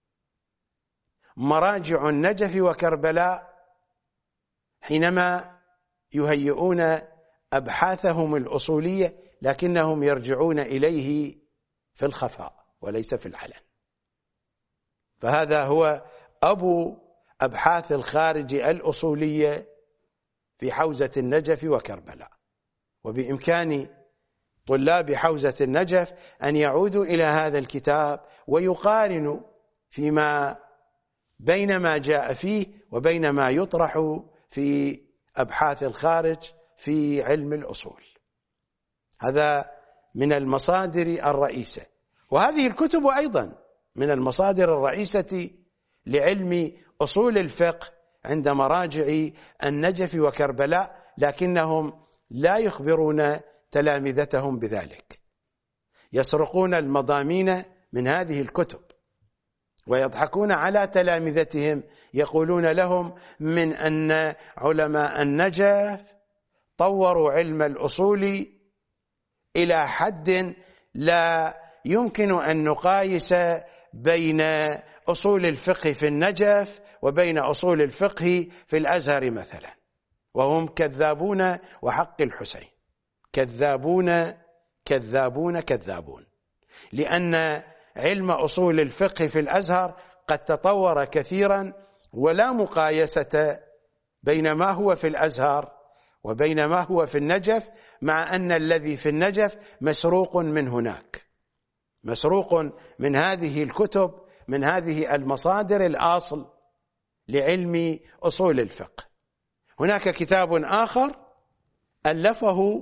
مراجع النجف وكربلاء حينما يهيئون أبحاثهم الأصولية، لكنهم يرجعون إليه في الخفاء وليس في العلن. فهذا هو أبو أبحاث الخارج الأصولية في حوزة النجف وكربلاء. وبإمكان طلاب حوزة النجف أن يعودوا إلى هذا الكتاب ويقارنوا فيما بين ما جاء فيه وبين ما يطرح في أبحاث الخارج في علم الأصول. هذا من المصادر الرئيسة، وهذه الكتب أيضا من المصادر الرئيسة لعلم أصول الفقه عند مراجع النجف وكربلاء، لكنهم لا يخبرون تلامذتهم بذلك. يسرقون المضامين من هذه الكتب ويضحكون على تلامذتهم، يقولون لهم من أن علماء النجف طوروا علم الأصول إلى حد لا يمكن أن نقايس بين أصول الفقه في النجف وبين أصول الفقه في الأزهر مثلا، وهم كذابون وحق الحسين، كذابون كذابون كذابون، لأن علم أصول الفقه في الأزهر قد تطور كثيرا، ولا مقايسة بين ما هو في الأزهر وبين ما هو في النجف، مع أن الذي في النجف مسروق من هناك، مسروق من هذه الكتب، من هذه المصادر الأصل لعلم أصول الفقه. هناك كتاب آخر ألفه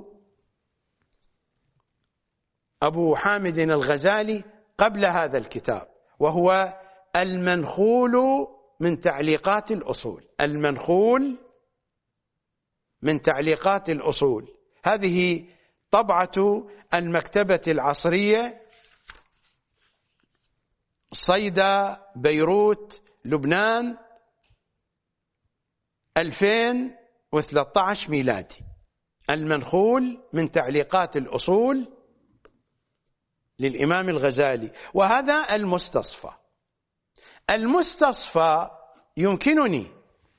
أبو حامد الغزالي قبل هذا الكتاب، وهو المنخول من تعليقات الأصول، المنخول من تعليقات الأصول. هذه طبعة المكتبة العصرية، صيدا، بيروت، لبنان، ألفين وثلاثة عشر ميلادي. المنخول من تعليقات الأصول للإمام الغزالي، وهذا المستصفى. المستصفى يمكنني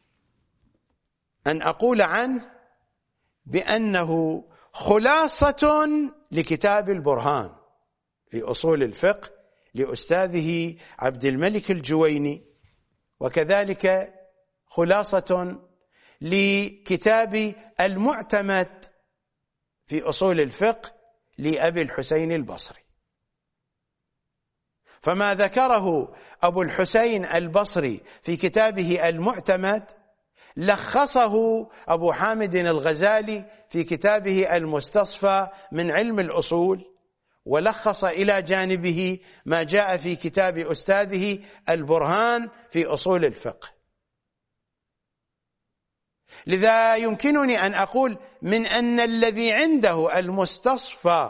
أن أقول عنه بأنه خلاصة لكتاب البرهان في أصول الفقه لأستاذه عبد الملك الجويني، وكذلك خلاصة لكتاب المعتمد في أصول الفقه لأبي الحسين البصري. فما ذكره أبو الحسين البصري في كتابه المعتمد لخصه أبو حامد الغزالي في كتابه المستصفى من علم الأصول، ولخص إلى جانبه ما جاء في كتاب أستاذه البرهان في أصول الفقه. لذا يمكنني أن أقول من أن الذي عنده المستصفى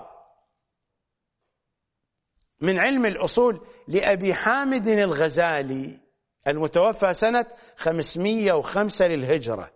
من علم الأصول لأبي حامد الغزالي المتوفى سنة خمسمئة وخمسة للهجرة،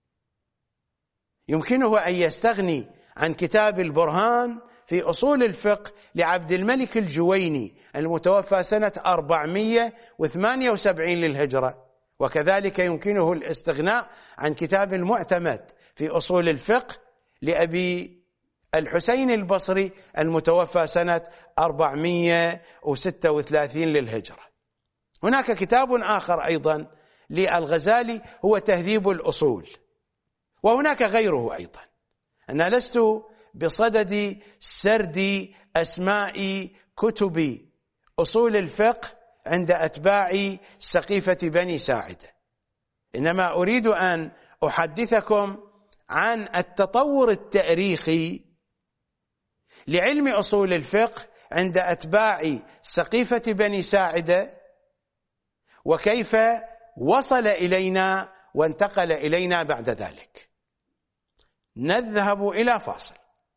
يمكنه أن يستغني عن كتاب البرهان في أصول الفقه لعبد الملك الجويني المتوفى سنة أربعمئة وثمانية وسبعين للهجرة، وكذلك يمكنه الاستغناء عن كتاب المعتمد في أصول الفقه لأبي الحسين البصري المتوفى سنة أربعمئة وستة وثلاثين للهجرة. هناك كتاب آخر أيضا للغزالي هو تهذيب الأصول، وهناك غيره أيضا. أنا لست بصدد سرد أسماء كتب أصول الفقه عند أتباع سقيفة بني ساعدة، إنما أريد أن أحدثكم عن التطور التاريخي لعلم أصول الفقه عند أتباع سقيفة بني ساعدة، وكيف وصل إلينا وانتقل إلينا بعد ذلك. نذهب إلى فاصل.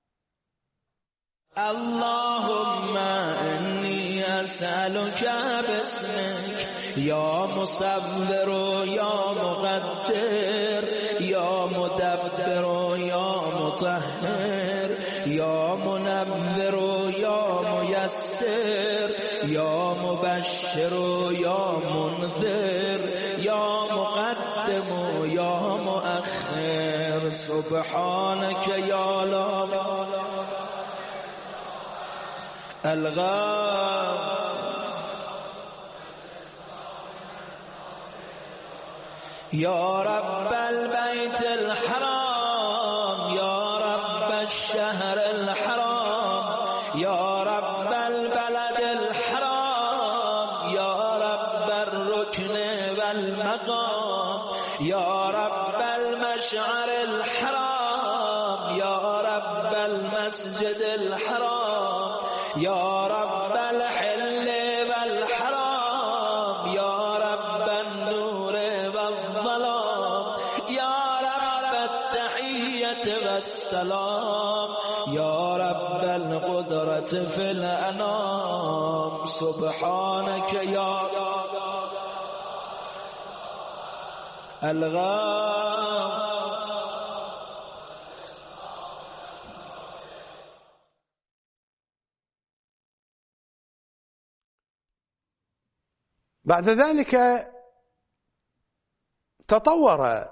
اللهم إني أسألك باسمك يا مصور يا مقدر يا مدبر يا مطهر يا منور يا ميسر يا مبشر يا منذر يا مقدم يا مؤخر سبحانك يا لا الغاث يا رب البيت الحرام يا رب الشهر الحرام يا رب البلد الحرام يا رب الركن والمقام يا رب المشعر الحرام يا رب المسجد الحرام يا رب الحل والحرام يا رب النور والظلام يا رب التحية والسلام يا رب القدرة في الأنام سبحانك يا الغاث. بعد ذلك تطور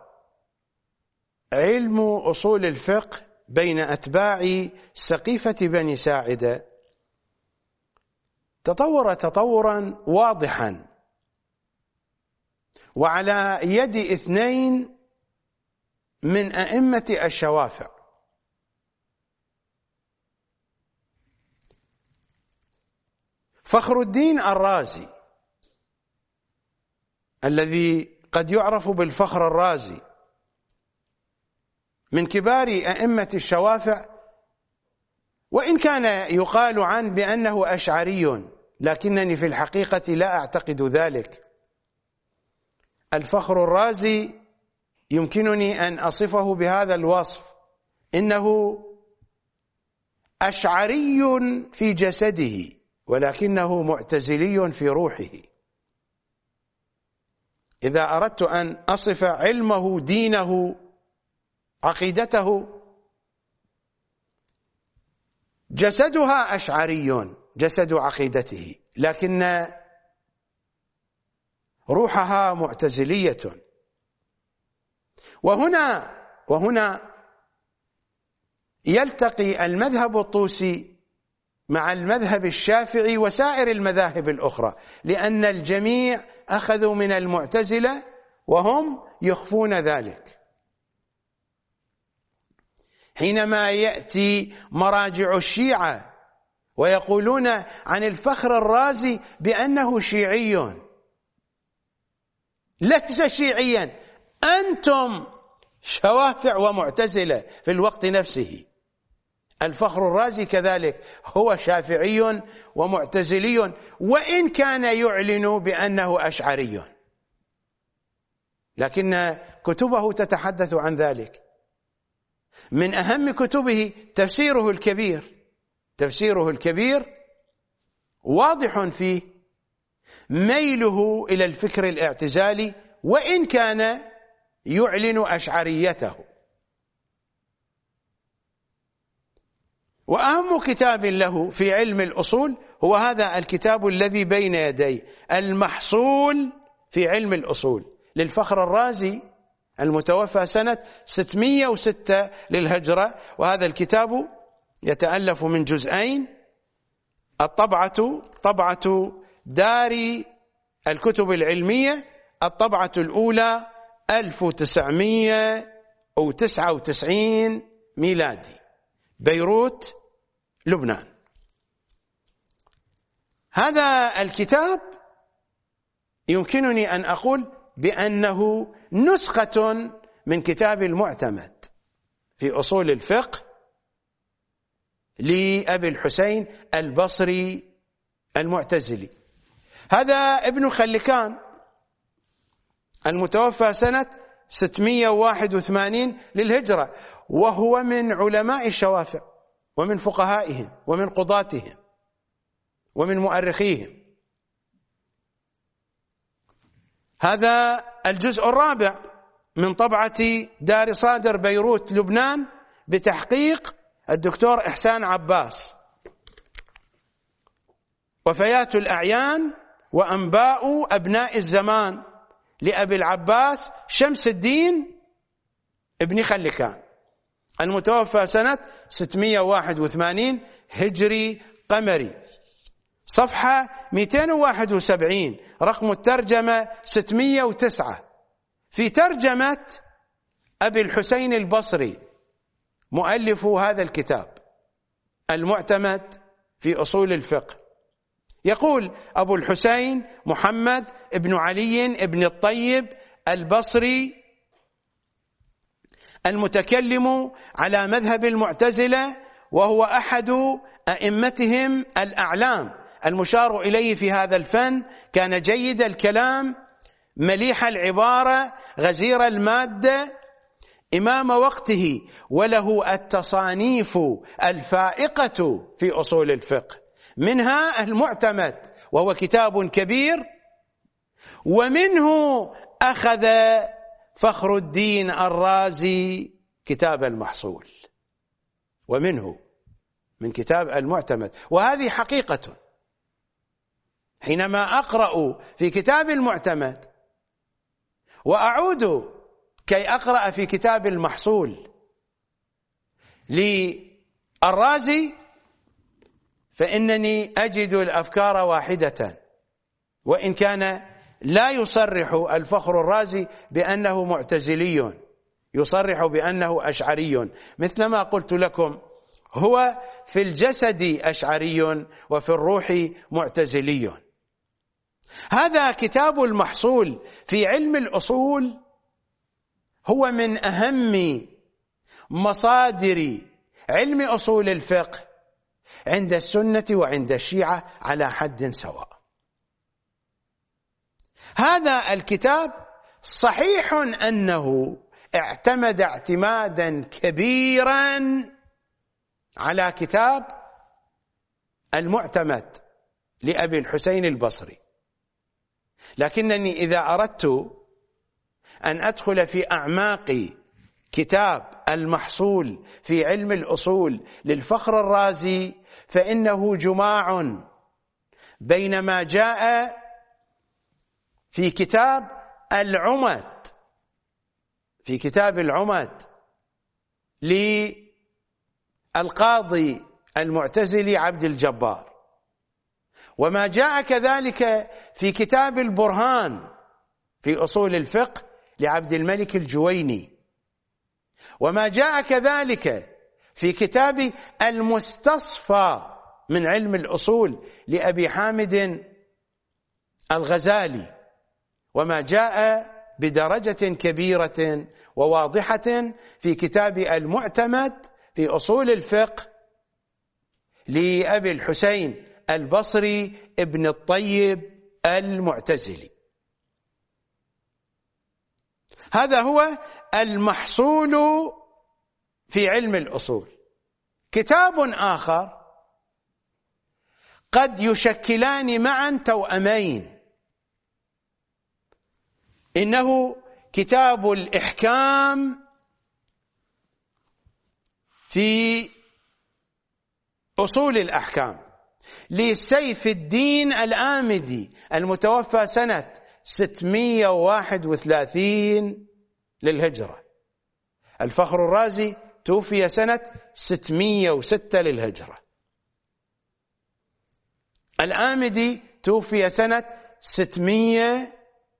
علم أصول الفقه بين أتباع سقيفة بني ساعدة، تطور تطورا واضحا، وعلى يد اثنين من أئمة الشوافع. فخر الدين الرازي الذي قد يعرف بالفخر الرازي من كبار أئمة الشوافع، وإن كان يقال عنه بأنه أشعري، لكنني في الحقيقة لا أعتقد ذلك. الفخر الرازي يمكنني أن أصفه بهذا الوصف: إنه أشعري في جسده ولكنه معتزلي في روحه. إذا أردت أن أصف علمه، دينه، عقيدته، جسدها أشعري، جسد عقيدته، لكن روحها معتزلية. وهنا وهنا يلتقي المذهب الطوسي مع المذهب الشافعي وسائر المذاهب الأخرى، لأن الجميع أخذوا من المعتزلة وهم يخفون ذلك. حينما يأتي مراجع الشيعة ويقولون عن الفخر الرازي بأنه شيعي، ليس شيعيا، أنتم شوافع ومعتزلة في الوقت نفسه. الفخر الرازي كذلك هو شافعي ومعتزلي، وإن كان يعلن بأنه أشعري، لكن كتبه تتحدث عن ذلك. من أهم كتبه تفسيره الكبير. تفسيره الكبير واضح فيه ميله إلى الفكر الاعتزالي، وإن كان يعلن أشعريته. وأهم كتاب له في علم الأصول هو هذا الكتاب الذي بين يدي، المحصول في علم الأصول، للفخر الرازي المتوفى سنة ستمئة وستة للهجرة. وهذا الكتاب يتألف من جزئين. الطبعة طبعة دار الكتب العلمية، الطبعة الأولى ألف وتسعمئة وتسعة وتسعين ميلادي، بيروت لبنان. هذا الكتاب يمكنني أن أقول بأنه نسخة من كتاب المعتمد في أصول الفقه لأبي الحسين البصري المعتزلي. هذا ابن خلكان المتوفى سنة ستمئة وواحد وثمانين للهجرة، وهو من علماء الشوافع ومن فقهائهم ومن قضاتهم ومن مؤرخيهم. هذا الجزء الرابع من طبعة دار صادر بيروت لبنان بتحقيق الدكتور إحسان عباس. وفيات الأعيان وأنباء أبناء الزمان لأبي العباس شمس الدين ابن خلكان المتوفى سنة ستمئة وواحد وثمانين هجري قمري، صفحة مئتين وواحد وسبعين، رقم الترجمة ستمئة وتسعة، في ترجمة أبي الحسين البصري مؤلف هذا الكتاب المعتمد في أصول الفقه. يقول أبو الحسين محمد ابن علي ابن الطيب البصري المتكلم على مذهب المعتزلة، وهو أحد أئمتهم الأعلام المشار إليه في هذا الفن. كان جيد الكلام، مليح العبارة، غزير المادة، إمام وقته، وله التصانيف الفائقة في أصول الفقه، منها المعتمد وهو كتاب كبير، ومنه أخذ فخر الدين الرازي كتاب المحصول، ومنه من كتاب المعتمد. وهذه حقيقة. حينما أقرأ في كتاب المعتمد وأعود كي أقرأ في كتاب المحصول للرازي، فإنني أجد الأفكار واحدة، وإن كان لا يصرح الفخر الرازي بأنه معتزلي، يصرح بأنه أشعري، مثلما قلت لكم هو في الجسد أشعري وفي الروح معتزلي. هذا كتاب المحصول في علم الأصول هو من أهم مصادر علم أصول الفقه عند السنة وعند الشيعة على حد سواء. هذا الكتاب صحيح أنه اعتمد اعتمادا كبيرا على كتاب المعتمد لأبي الحسين البصري، لكنني إذا أردت أن أدخل في أعماق كتاب المحصول في علم الأصول للفخر الرازي، فإنه جماع بين ما جاء في كتاب العمد في كتاب العمد للقاضي المعتزلي عبد الجبار، وما جاء كذلك في كتاب البرهان في أصول الفقه لعبد الملك الجويني، وما جاء كذلك في كتاب المستصفى من علم الأصول لأبي حامد الغزالي، وما جاء بدرجة كبيرة وواضحة في كتاب المعتمد في أصول الفقه لأبي الحسين البصري ابن الطيب المعتزلي. هذا هو المحصول في علم الأصول. كتاب آخر قد يشكلان معا توأمين، إنه كتاب الإحكام في أصول الأحكام لسيف الدين الآمدي المتوفى سنة ستمئة وواحد وثلاثين للهجرة. الفخر الرازي توفي سنة ستمئة وستة للهجرة. الآمدي توفي سنة ستمئة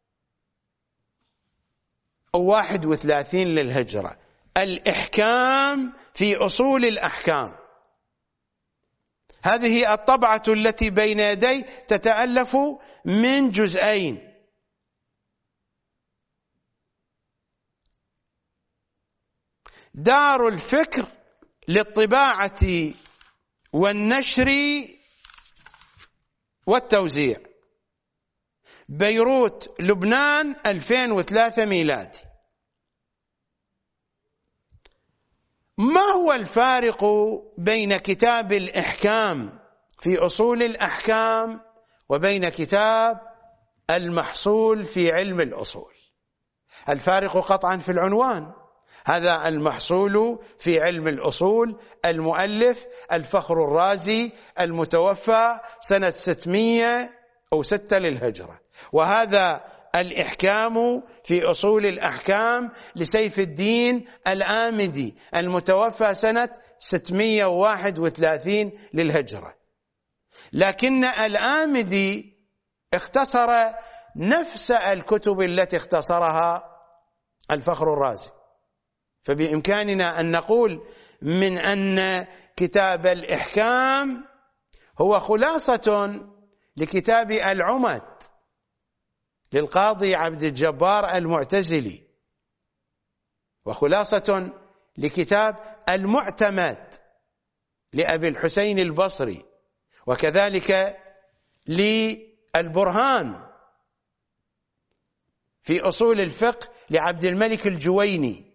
وواحد وثلاثين للهجرة. الإحكام في أصول الأحكام، هذه الطبعة التي بين يدي تتألف من جزئين. دار الفكر للطباعة والنشر والتوزيع، بيروت لبنان، ألفين وثلاثة ميلادي. ما هو الفارق بين كتاب الإحكام في أصول الأحكام وبين كتاب المحصول في علم الأصول؟ الفارق قطعا في العنوان. هذا المحصول في علم الأصول، المؤلف الفخر الرازي، المتوفى سنة ستمئة وستة للهجرة. وهذا الإحكام في أصول الأحكام لسيف الدين الآمدي، المتوفى سنة ستمئة وواحد وثلاثين للهجرة. لكن الآمدي اختصر نفس الكتب التي اختصرها الفخر الرازي، فبإمكاننا أن نقول من أن كتاب الإحكام هو خلاصة لكتاب العمد للقاضي عبد الجبار المعتزلي، وخلاصة لكتاب المعتمد لأبي الحسين البصري، وكذلك للبرهان في أصول الفقه لعبد الملك الجويني،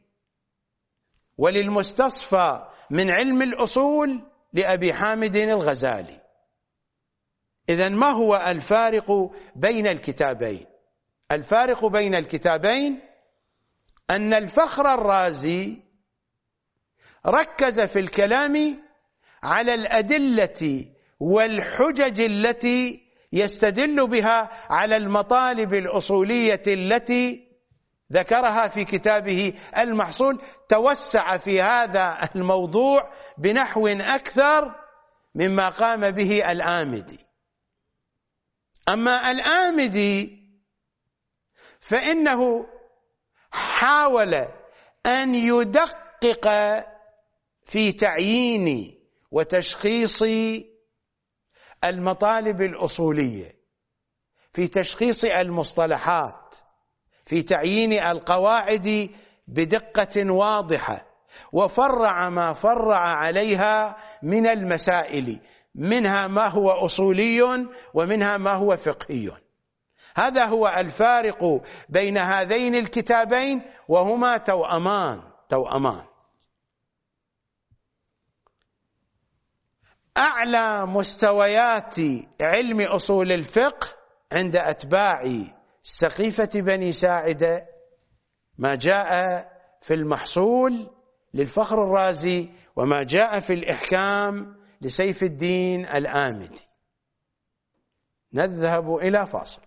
وللمستصفى من علم الأصول لأبي حامد الغزالي. إذن ما هو الفارق بين الكتابين؟ الفارق بين الكتابين أن الفخر الرازي ركز في الكلام على الأدلة والحجج التي يستدل بها على المطالب الأصولية التي ذكرها في كتابه المحصول. توسع في هذا الموضوع بنحو أكثر مما قام به الآمدي. أما الآمدي فإنه حاول أن يدقق في تعيين وتشخيص المطالب الأصولية، في تشخيص المصطلحات، في تعيين القواعد بدقة واضحة، وفرع ما فرع عليها من المسائل، منها ما هو أصولي ومنها ما هو فقهي. هذا هو الفارق بين هذين الكتابين، وهما توأمان توأمان. أعلى مستويات علم أصول الفقه عند أتباع سقيفة بني ساعدة ما جاء في المحصول للفخر الرازي، وما جاء في الإحكام لسيف الدين الآمدي. نذهب إلى فاصل.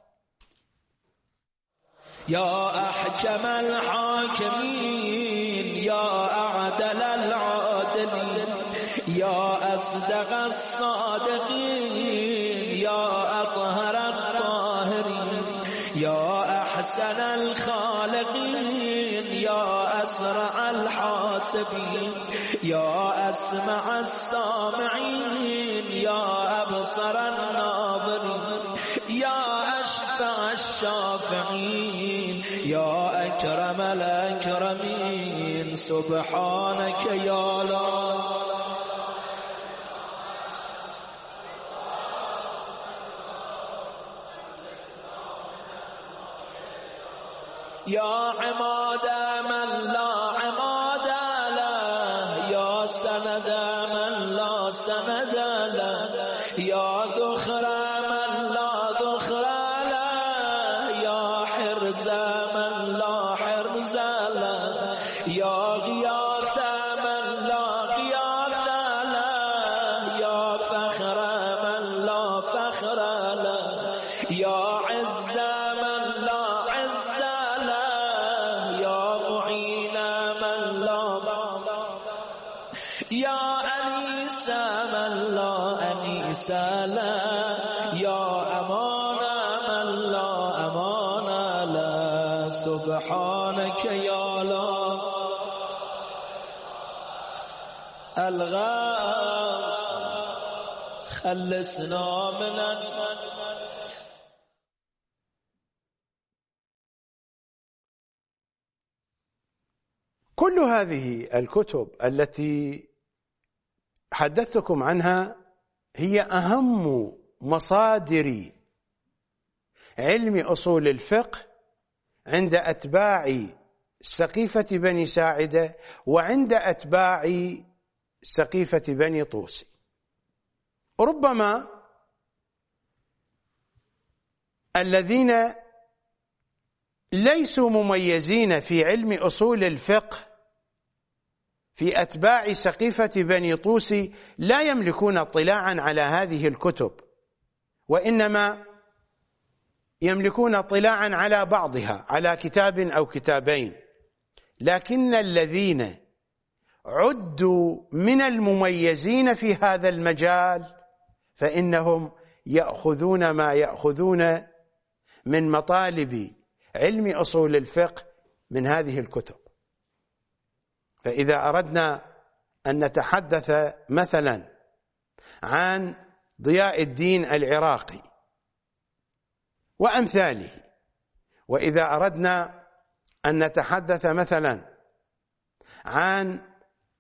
يا أحكم الحاكمين، يا أعدل العادلين، يا أصدق الصادقين، يا أطهر الطاهرين، يا أحسن الخالقين، يا أسرع الحاسبين، يا أسمع السامعين، يا أبصر الناظرين، يا أشفع الشافعين، يا أكرم الأكرمين. سبحانك يا لا يا عماد من لا عماد له، يا سند من لا سند له، يا ذخر من لا ذخر له، يا حرز من لا حرز له، يا غياث من لا غياث له، يا فخر من لا فخر له، يا عز من لا عز له، يا معين من لا يا أنيس من لا أنيس له يا أمان من لا أمان له سبحانك يا لا الغوث خلصنا من كل هذه الكتب التي حدثتكم عنها هي أهم مصادر علم أصول الفقه عند أتباع سقيفة بني ساعدة وعند أتباع سقيفة بني طوسي. ربما الذين ليسوا مميزين في علم أصول الفقه في أتباع سقيفة بني طوسي لا يملكون اطلاعا على هذه الكتب، وإنما يملكون اطلاعا على بعضها، على كتاب أو كتابين. لكن الذين عدوا من المميزين في هذا المجال فإنهم يأخذون ما يأخذون من مطالب علم أصول الفقه من هذه الكتب. فإذا أردنا أن نتحدث مثلا عن ضياء الدين العراقي وأمثاله، وإذا أردنا أن نتحدث مثلا عن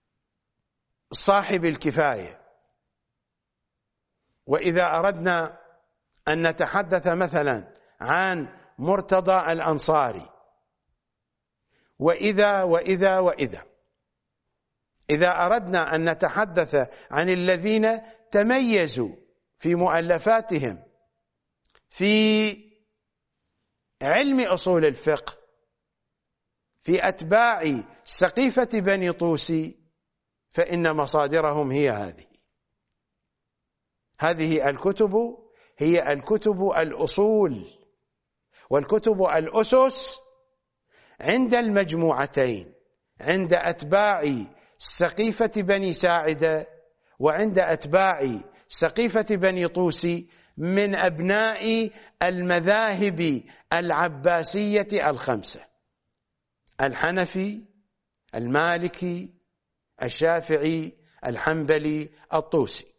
صاحب الكفاية، وإذا أردنا أن نتحدث مثلا عن مرتضى الأنصاري، وإذا وإذا وإذا إذا أردنا أن نتحدث عن الذين تميزوا في مؤلفاتهم في علم أصول الفقه في أتباع سقيفة بني طوسي فإن مصادرهم هي هذه. هذه الكتب هي الكتب الأصول والكتب الأسس عند المجموعتين، عند أتباع سقيفة بني ساعدة وعند أتباع سقيفة بني طوسي من أبناء المذاهب العباسية الخمسة: الحنفي، المالكي، الشافعي، الحنبلي، الطوسي.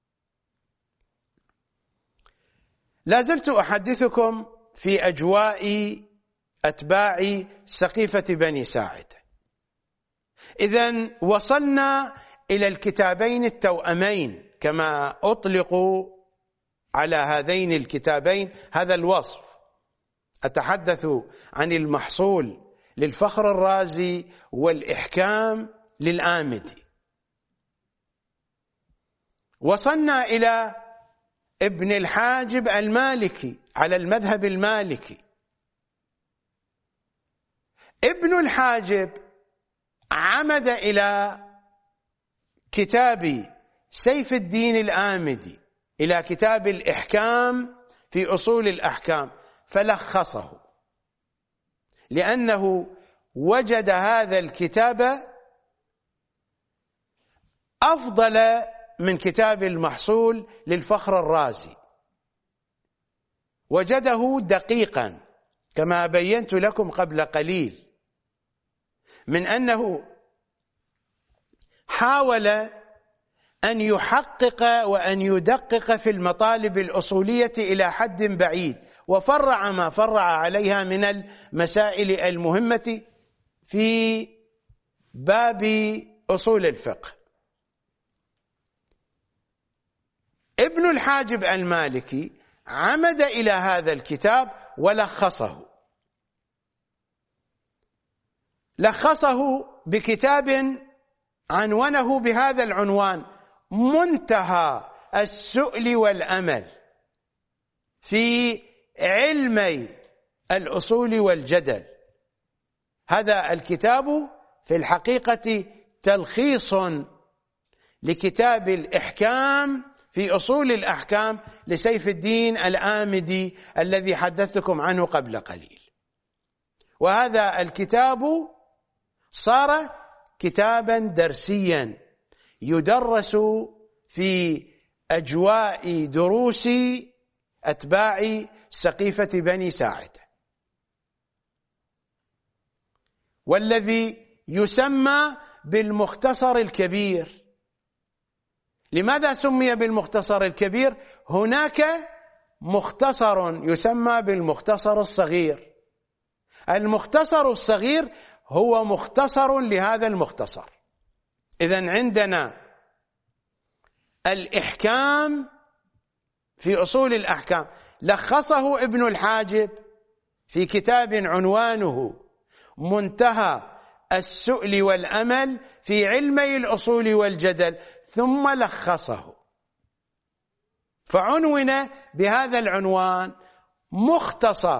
لا زلت أحدثكم في أجواء أتباع سقيفة بني ساعدة. إذن وصلنا إلى الكتابين التوأمين كما أطلقوا على هذين الكتابين هذا الوصف. أتحدث عن المحصول للفخر الرازي والإحكام للآمدي. وصلنا إلى ابن الحاجب المالكي على المذهب المالكي. ابن الحاجب عمد إلى كتاب سيف الدين الآمدي، إلى كتاب الإحكام في أصول الأحكام، فلخصه لأنه وجد هذا الكتاب أفضل من كتاب المحصول للفخر الرازي. وجده دقيقا كما بينت لكم قبل قليل، من أنه حاول أن يحقق وأن يدقق في المطالب الأصولية إلى حد بعيد، وفرع ما فرع عليها من المسائل المهمة في باب أصول الفقه. ابن الحاجب المالكي عمد إلى هذا الكتاب ولخصه لخصه بكتاب عنونه بهذا العنوان: منتهى السؤل والأمل في علمي الأصول والجدل. هذا الكتاب في الحقيقة تلخيص لكتاب الإحكام في أصول الأحكام لسيف الدين الآمدي الذي حدثتكم عنه قبل قليل. وهذا الكتاب صار كتابا درسيا يدرس في أجواء دروس أتباع سقيفة بني ساعدة، والذي يسمى بالمختصر الكبير. لماذا سمي بالمختصر الكبير؟ هناك مختصر يسمى بالمختصر الصغير. المختصر الصغير هو مختصر لهذا المختصر. إذن عندنا الإحكام في أصول الأحكام لخصه ابن الحاجب في كتاب عنوانه منتهى السؤل والأمل في علمي الأصول والجدل، ثم لخصه فعنون بهذا العنوان: مختصر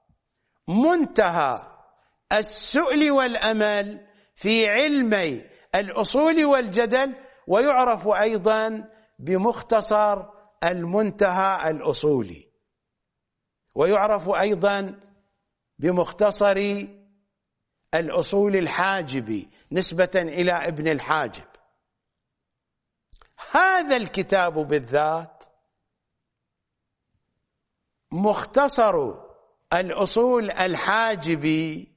منتهى السؤل والأمل في علمي الأصول والجدل، ويعرف أيضا بمختصر المنتهى الأصولي، ويعرف أيضا بمختصر الأصول الحاجبي نسبة إلى ابن الحاجب. هذا الكتاب بالذات مختصر الأصول الحاجبي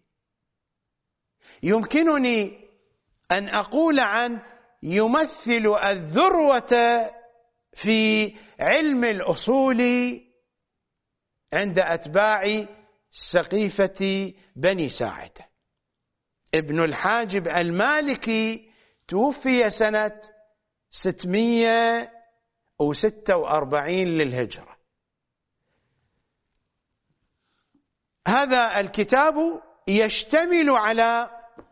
يمكنني أن أقول عن يمثل الذروة في علم الأصول عند أتباع سقيفة بني ساعدة. ابن الحاجب المالكي توفي سنة ستمئة وستة وأربعين للهجرة. هذا الكتاب يشتمل على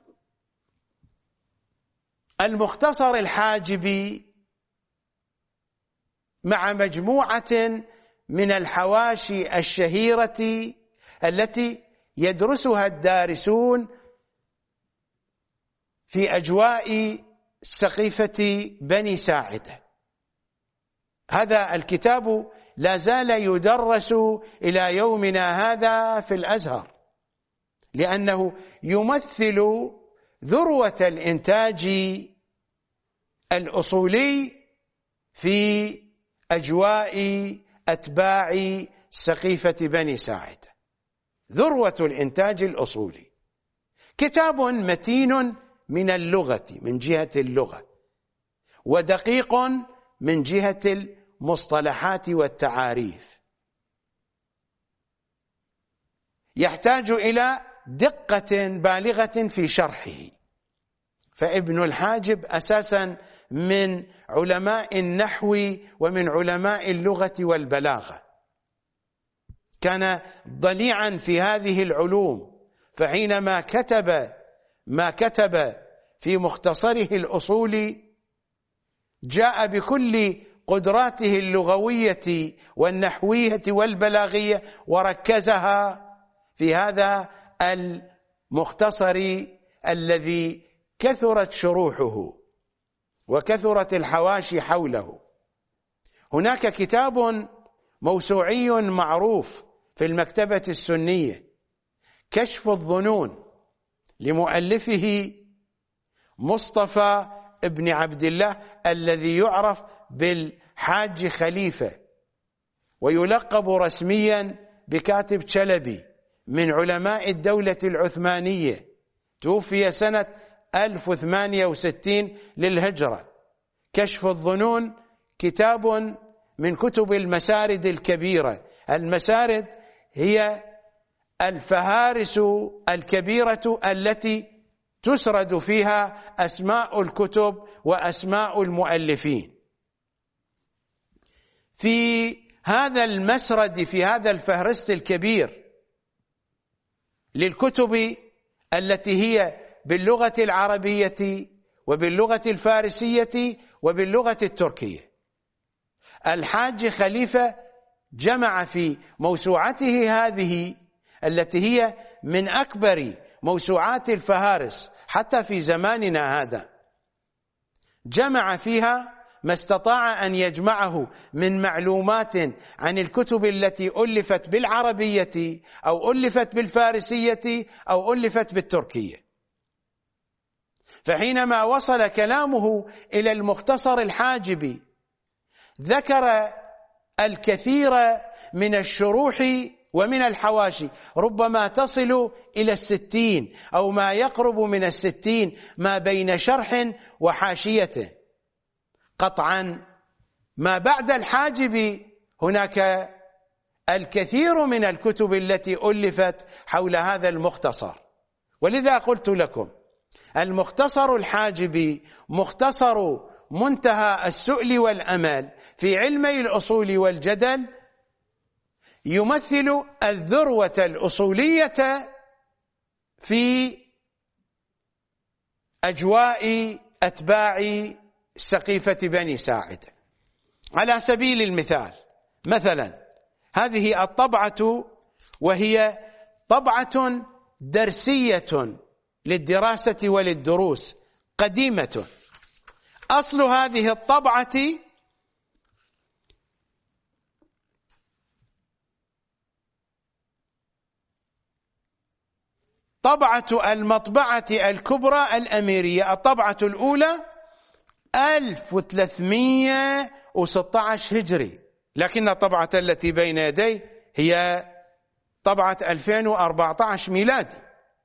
المختصر الحاجبي مع مجموعة من الحواشي الشهيرة التي يدرسها الدارسون في أجواء سقيفة بني ساعدة. هذا الكتاب لا زال يدرس إلى يومنا هذا في الأزهر، لأنه يمثل ذروة الإنتاج الأصولي في أجواء أتباع سقيفة بني ساعدة، ذروة الإنتاج الأصولي. كتاب متين من اللغة من جهة اللغة، ودقيق من جهة المصطلحات والتعاريف، يحتاج إلى دقة بالغة في شرحه. فابن الحاجب أساسا من علماء النحو ومن علماء اللغة والبلاغة، كان ضليعا في هذه العلوم، فحينما كتب ما كتب في مختصره الأصولي جاء بكل قدراته اللغوية والنحوية والبلاغية وركزها في هذا المختصر الذي كثرت شروحه وكثرت الحواشي حوله. هناك كتاب موسوعي معروف في المكتبة السنية، كشف الظنون، لمؤلفه مصطفى ابن عبد الله الذي يعرف بالحاج خليفة، ويلقب رسميا بكاتب شلبي، من علماء الدولة العثمانية، توفي سنة ألف وثمانية وستين للهجرة. كشف الظنون كتاب من كتب المسارد الكبيرة. المسارد هي الفهارس الكبيرة التي تسرد فيها أسماء الكتب وأسماء المؤلفين. في هذا المسرد، في هذا الفهرست الكبير للكتب التي هي باللغة العربية وباللغة الفارسية وباللغة التركية، الحاج خليفة جمع في موسوعته هذه التي هي من أكبر موسوعات الفهارس حتى في زماننا هذا، جمع فيها ما استطاع أن يجمعه من معلومات عن الكتب التي ألفت بالعربية أو ألفت بالفارسية أو ألفت بالتركية. فحينما وصل كلامه إلى المختصر الحاجبي ذكر الكثير من الشروح ومن الحواشي، ربما تصل إلى الستين أو ما يقرب من الستين ما بين شرح وحاشيته. قطعا ما بعد الحاجب هناك الكثير من الكتب التي ألفت حول هذا المختصر، ولذا قلت لكم المختصر الحاجبي مختصر منتهى السؤل والأمل في علمي الأصول والجدل، يمثل الذروة الأصولية في أجواء أتباع سقيفة بني ساعدة. على سبيل المثال، مثلا هذه الطبعة وهي طبعة درسية للدراسة وللدروس قديمة. أصل هذه الطبعة طبعة المطبعة الكبرى الأميرية، الطبعة الأولى ألف وثلاثمئة وستة عشر هجري، لكن الطبعة التي بين يدي هي طبعة ألفين وأربعة عشر ميلادي.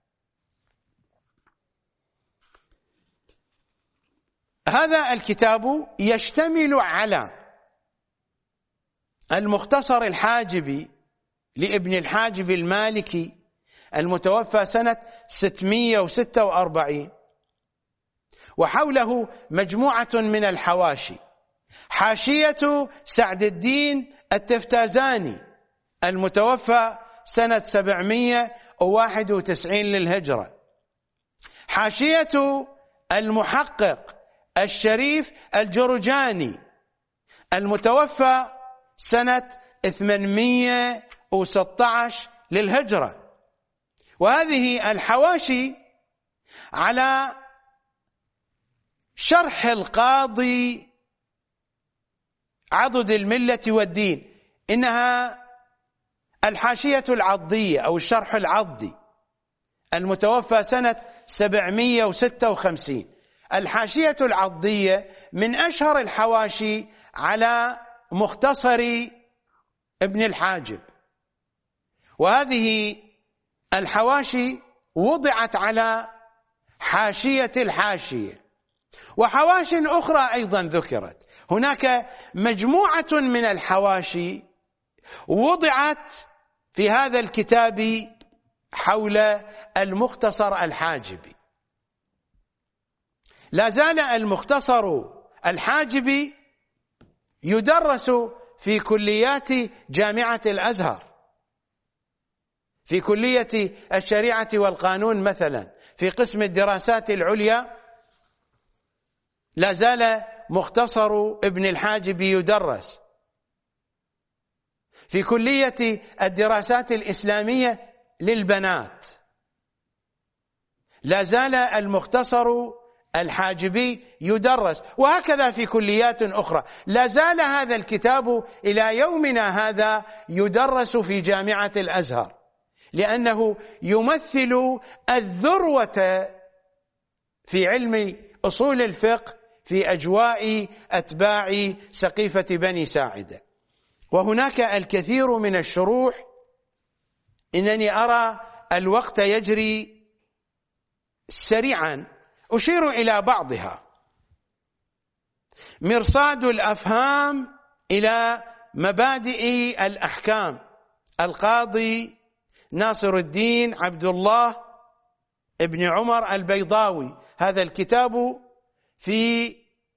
هذا الكتاب يشتمل على المختصر الحاجبي لابن الحاجب المالكي المتوفى سنة ستمئة وستة وأربعين، وحوله مجموعة من الحواشي. حاشية سعد الدين التفتازاني المتوفى سنة سبعمئة وواحد وتسعين للهجرة. حاشية المحقق الشريف الجرجاني المتوفى سنة ثمانمئة وستة عشر للهجرة. وهذه الحواشي على شرح القاضي عضد الملة والدين، إنها الحاشية العضية أو الشرح العضي المتوفى سنة سبعمئة وستة وخمسين. الحاشية العضية من أشهر الحواشي على مختصر ابن الحاجب، وهذه الحواشي وضعت على حاشية الحاشية. وحواش أخرى أيضا ذكرت. هناك مجموعة من الحواشي وضعت في هذا الكتاب حول المختصر الحاجبي. لا زال المختصر الحاجبي يدرس في كليات جامعة الأزهر، في كلية الشريعة والقانون مثلا، في قسم الدراسات العليا لا زال مختصر ابن الحاجب يدرس، في كلية الدراسات الإسلامية للبنات لا زال المختصر الحاجبي يدرس، وهكذا في كليات أخرى. لا زال هذا الكتاب إلى يومنا هذا يدرس في جامعة الأزهر، لأنه يمثل الذروة في علم أصول الفقه في أجواء أتباع سقيفة بني ساعدة. وهناك الكثير من الشروح، إنني أرى الوقت يجري سريعا، أشير إلى بعضها. مرصاد الأفهام إلى مبادئ الأحكام، القاضي ناصر الدين عبد الله ابن عمر البيضاوي. هذا الكتاب في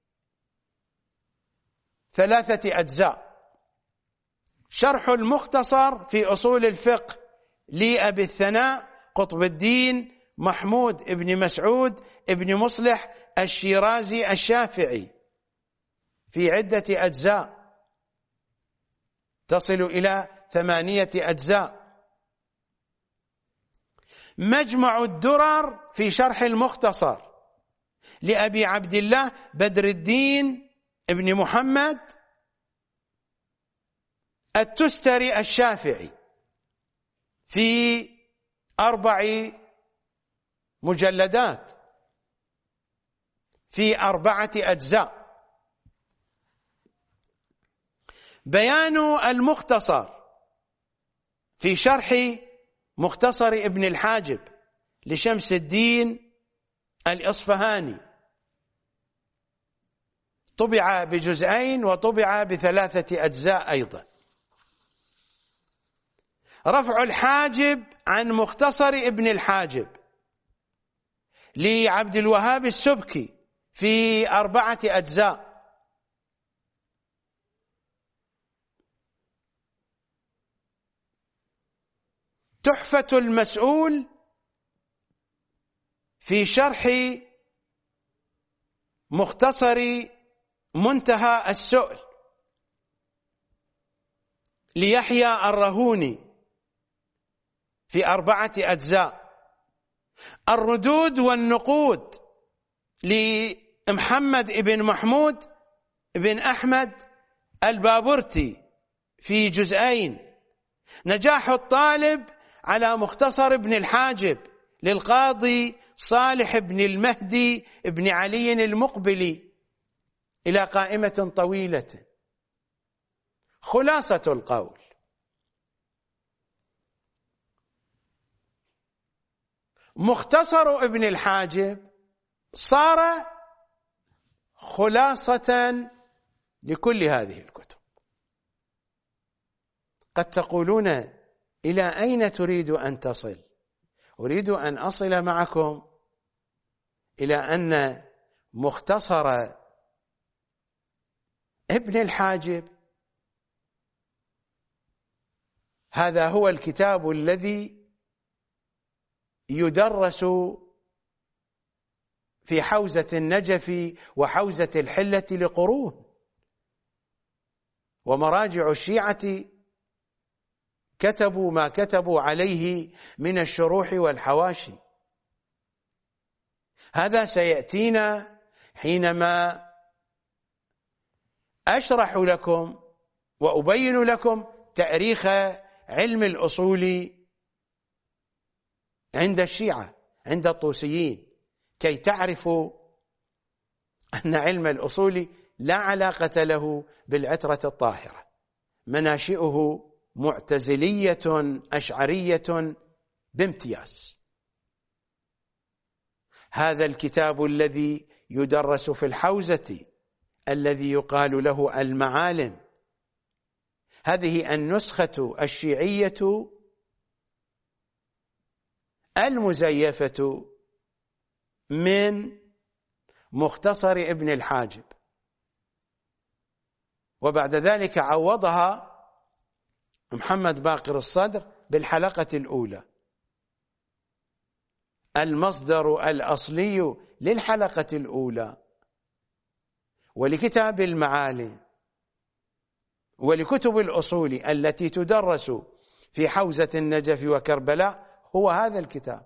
ثلاثة أجزاء. شرح المختصر في أصول الفقه لأبي الثناء قطب الدين محمود ابن مسعود ابن مصلح الشيرازي الشافعي في عدة أجزاء تصل إلى ثمانية أجزاء. مجمع الدرر في شرح المختصر لأبي عبد الله بدر الدين ابن محمد التستري الشافعي في أربع مجلدات. في أربعة أجزاء. بيان المختصر في شرح مختصر ابن الحاجب لشمس الدين الإصفهاني، طبع بجزئين وطبع بثلاثة أجزاء أيضا. رفع الحاجب عن مختصر ابن الحاجب لعبد الوهاب السبكي في أربعة أجزاء. تحفة المسؤول في شرح مختصر منتهى السؤل ليحيى الرهوني في أربعة أجزاء. الردود والنقود لمحمد بن محمود بن أحمد البابرتي في جزئين. نجاح الطالب على مختصر ابن الحاجب للقاضي صالح بن المهدي بن علي المقبلي إلى قائمة طويلة. خلاصة القول: مختصر ابن الحاجب صار خلاصة لكل هذه الكتب. قد تقولون: إلى أين تريد أن تصل؟ أريد أن أصل معكم إلى أن مختصر ابن الحاجب هذا هو الكتاب الذي يدرس في حوزة النجف وحوزة الحلة لقرون، ومراجع الشيعة كتبوا ما كتبوا عليه من الشروح والحواشي. هذا سيأتينا حينما أشرح لكم وأبين لكم تاريخ علم الأصول عند الشيعة، عند الطوسيين، كي تعرفوا أن علم الأصول لا علاقة له بالعترة الطاهرة. مناشئه معتزلية أشعرية بامتياز. هذا الكتاب الذي يدرس في الحوزة الذي يقال له المعالم، هذه النسخة الشيعية المزيفة من مختصر ابن الحاجب، وبعد ذلك عوضها محمد باقر الصدر بالحلقة الأولى. المصدر الأصلي للحلقة الأولى ولكتاب المعالم ولكتب الأصول التي تدرس في حوزة النجف وكربلاء هو هذا الكتاب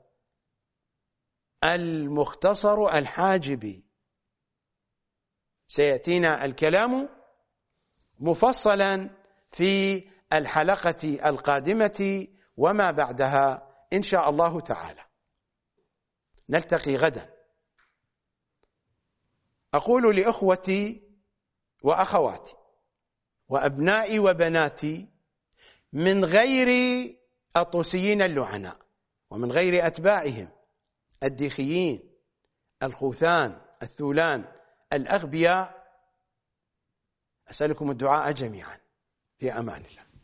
المختصر الحاجبي. سيأتينا الكلام مفصلا في الحلقة القادمة وما بعدها إن شاء الله تعالى. نلتقي غدا. أقول لإخوتي وأخواتي وأبنائي وبناتي من غير الطوسيين اللعناء ومن غير أتباعهم الديخيين الخوثان الثولان الأغبياء، أسألكم الدعاء جميعا. في أمان الله.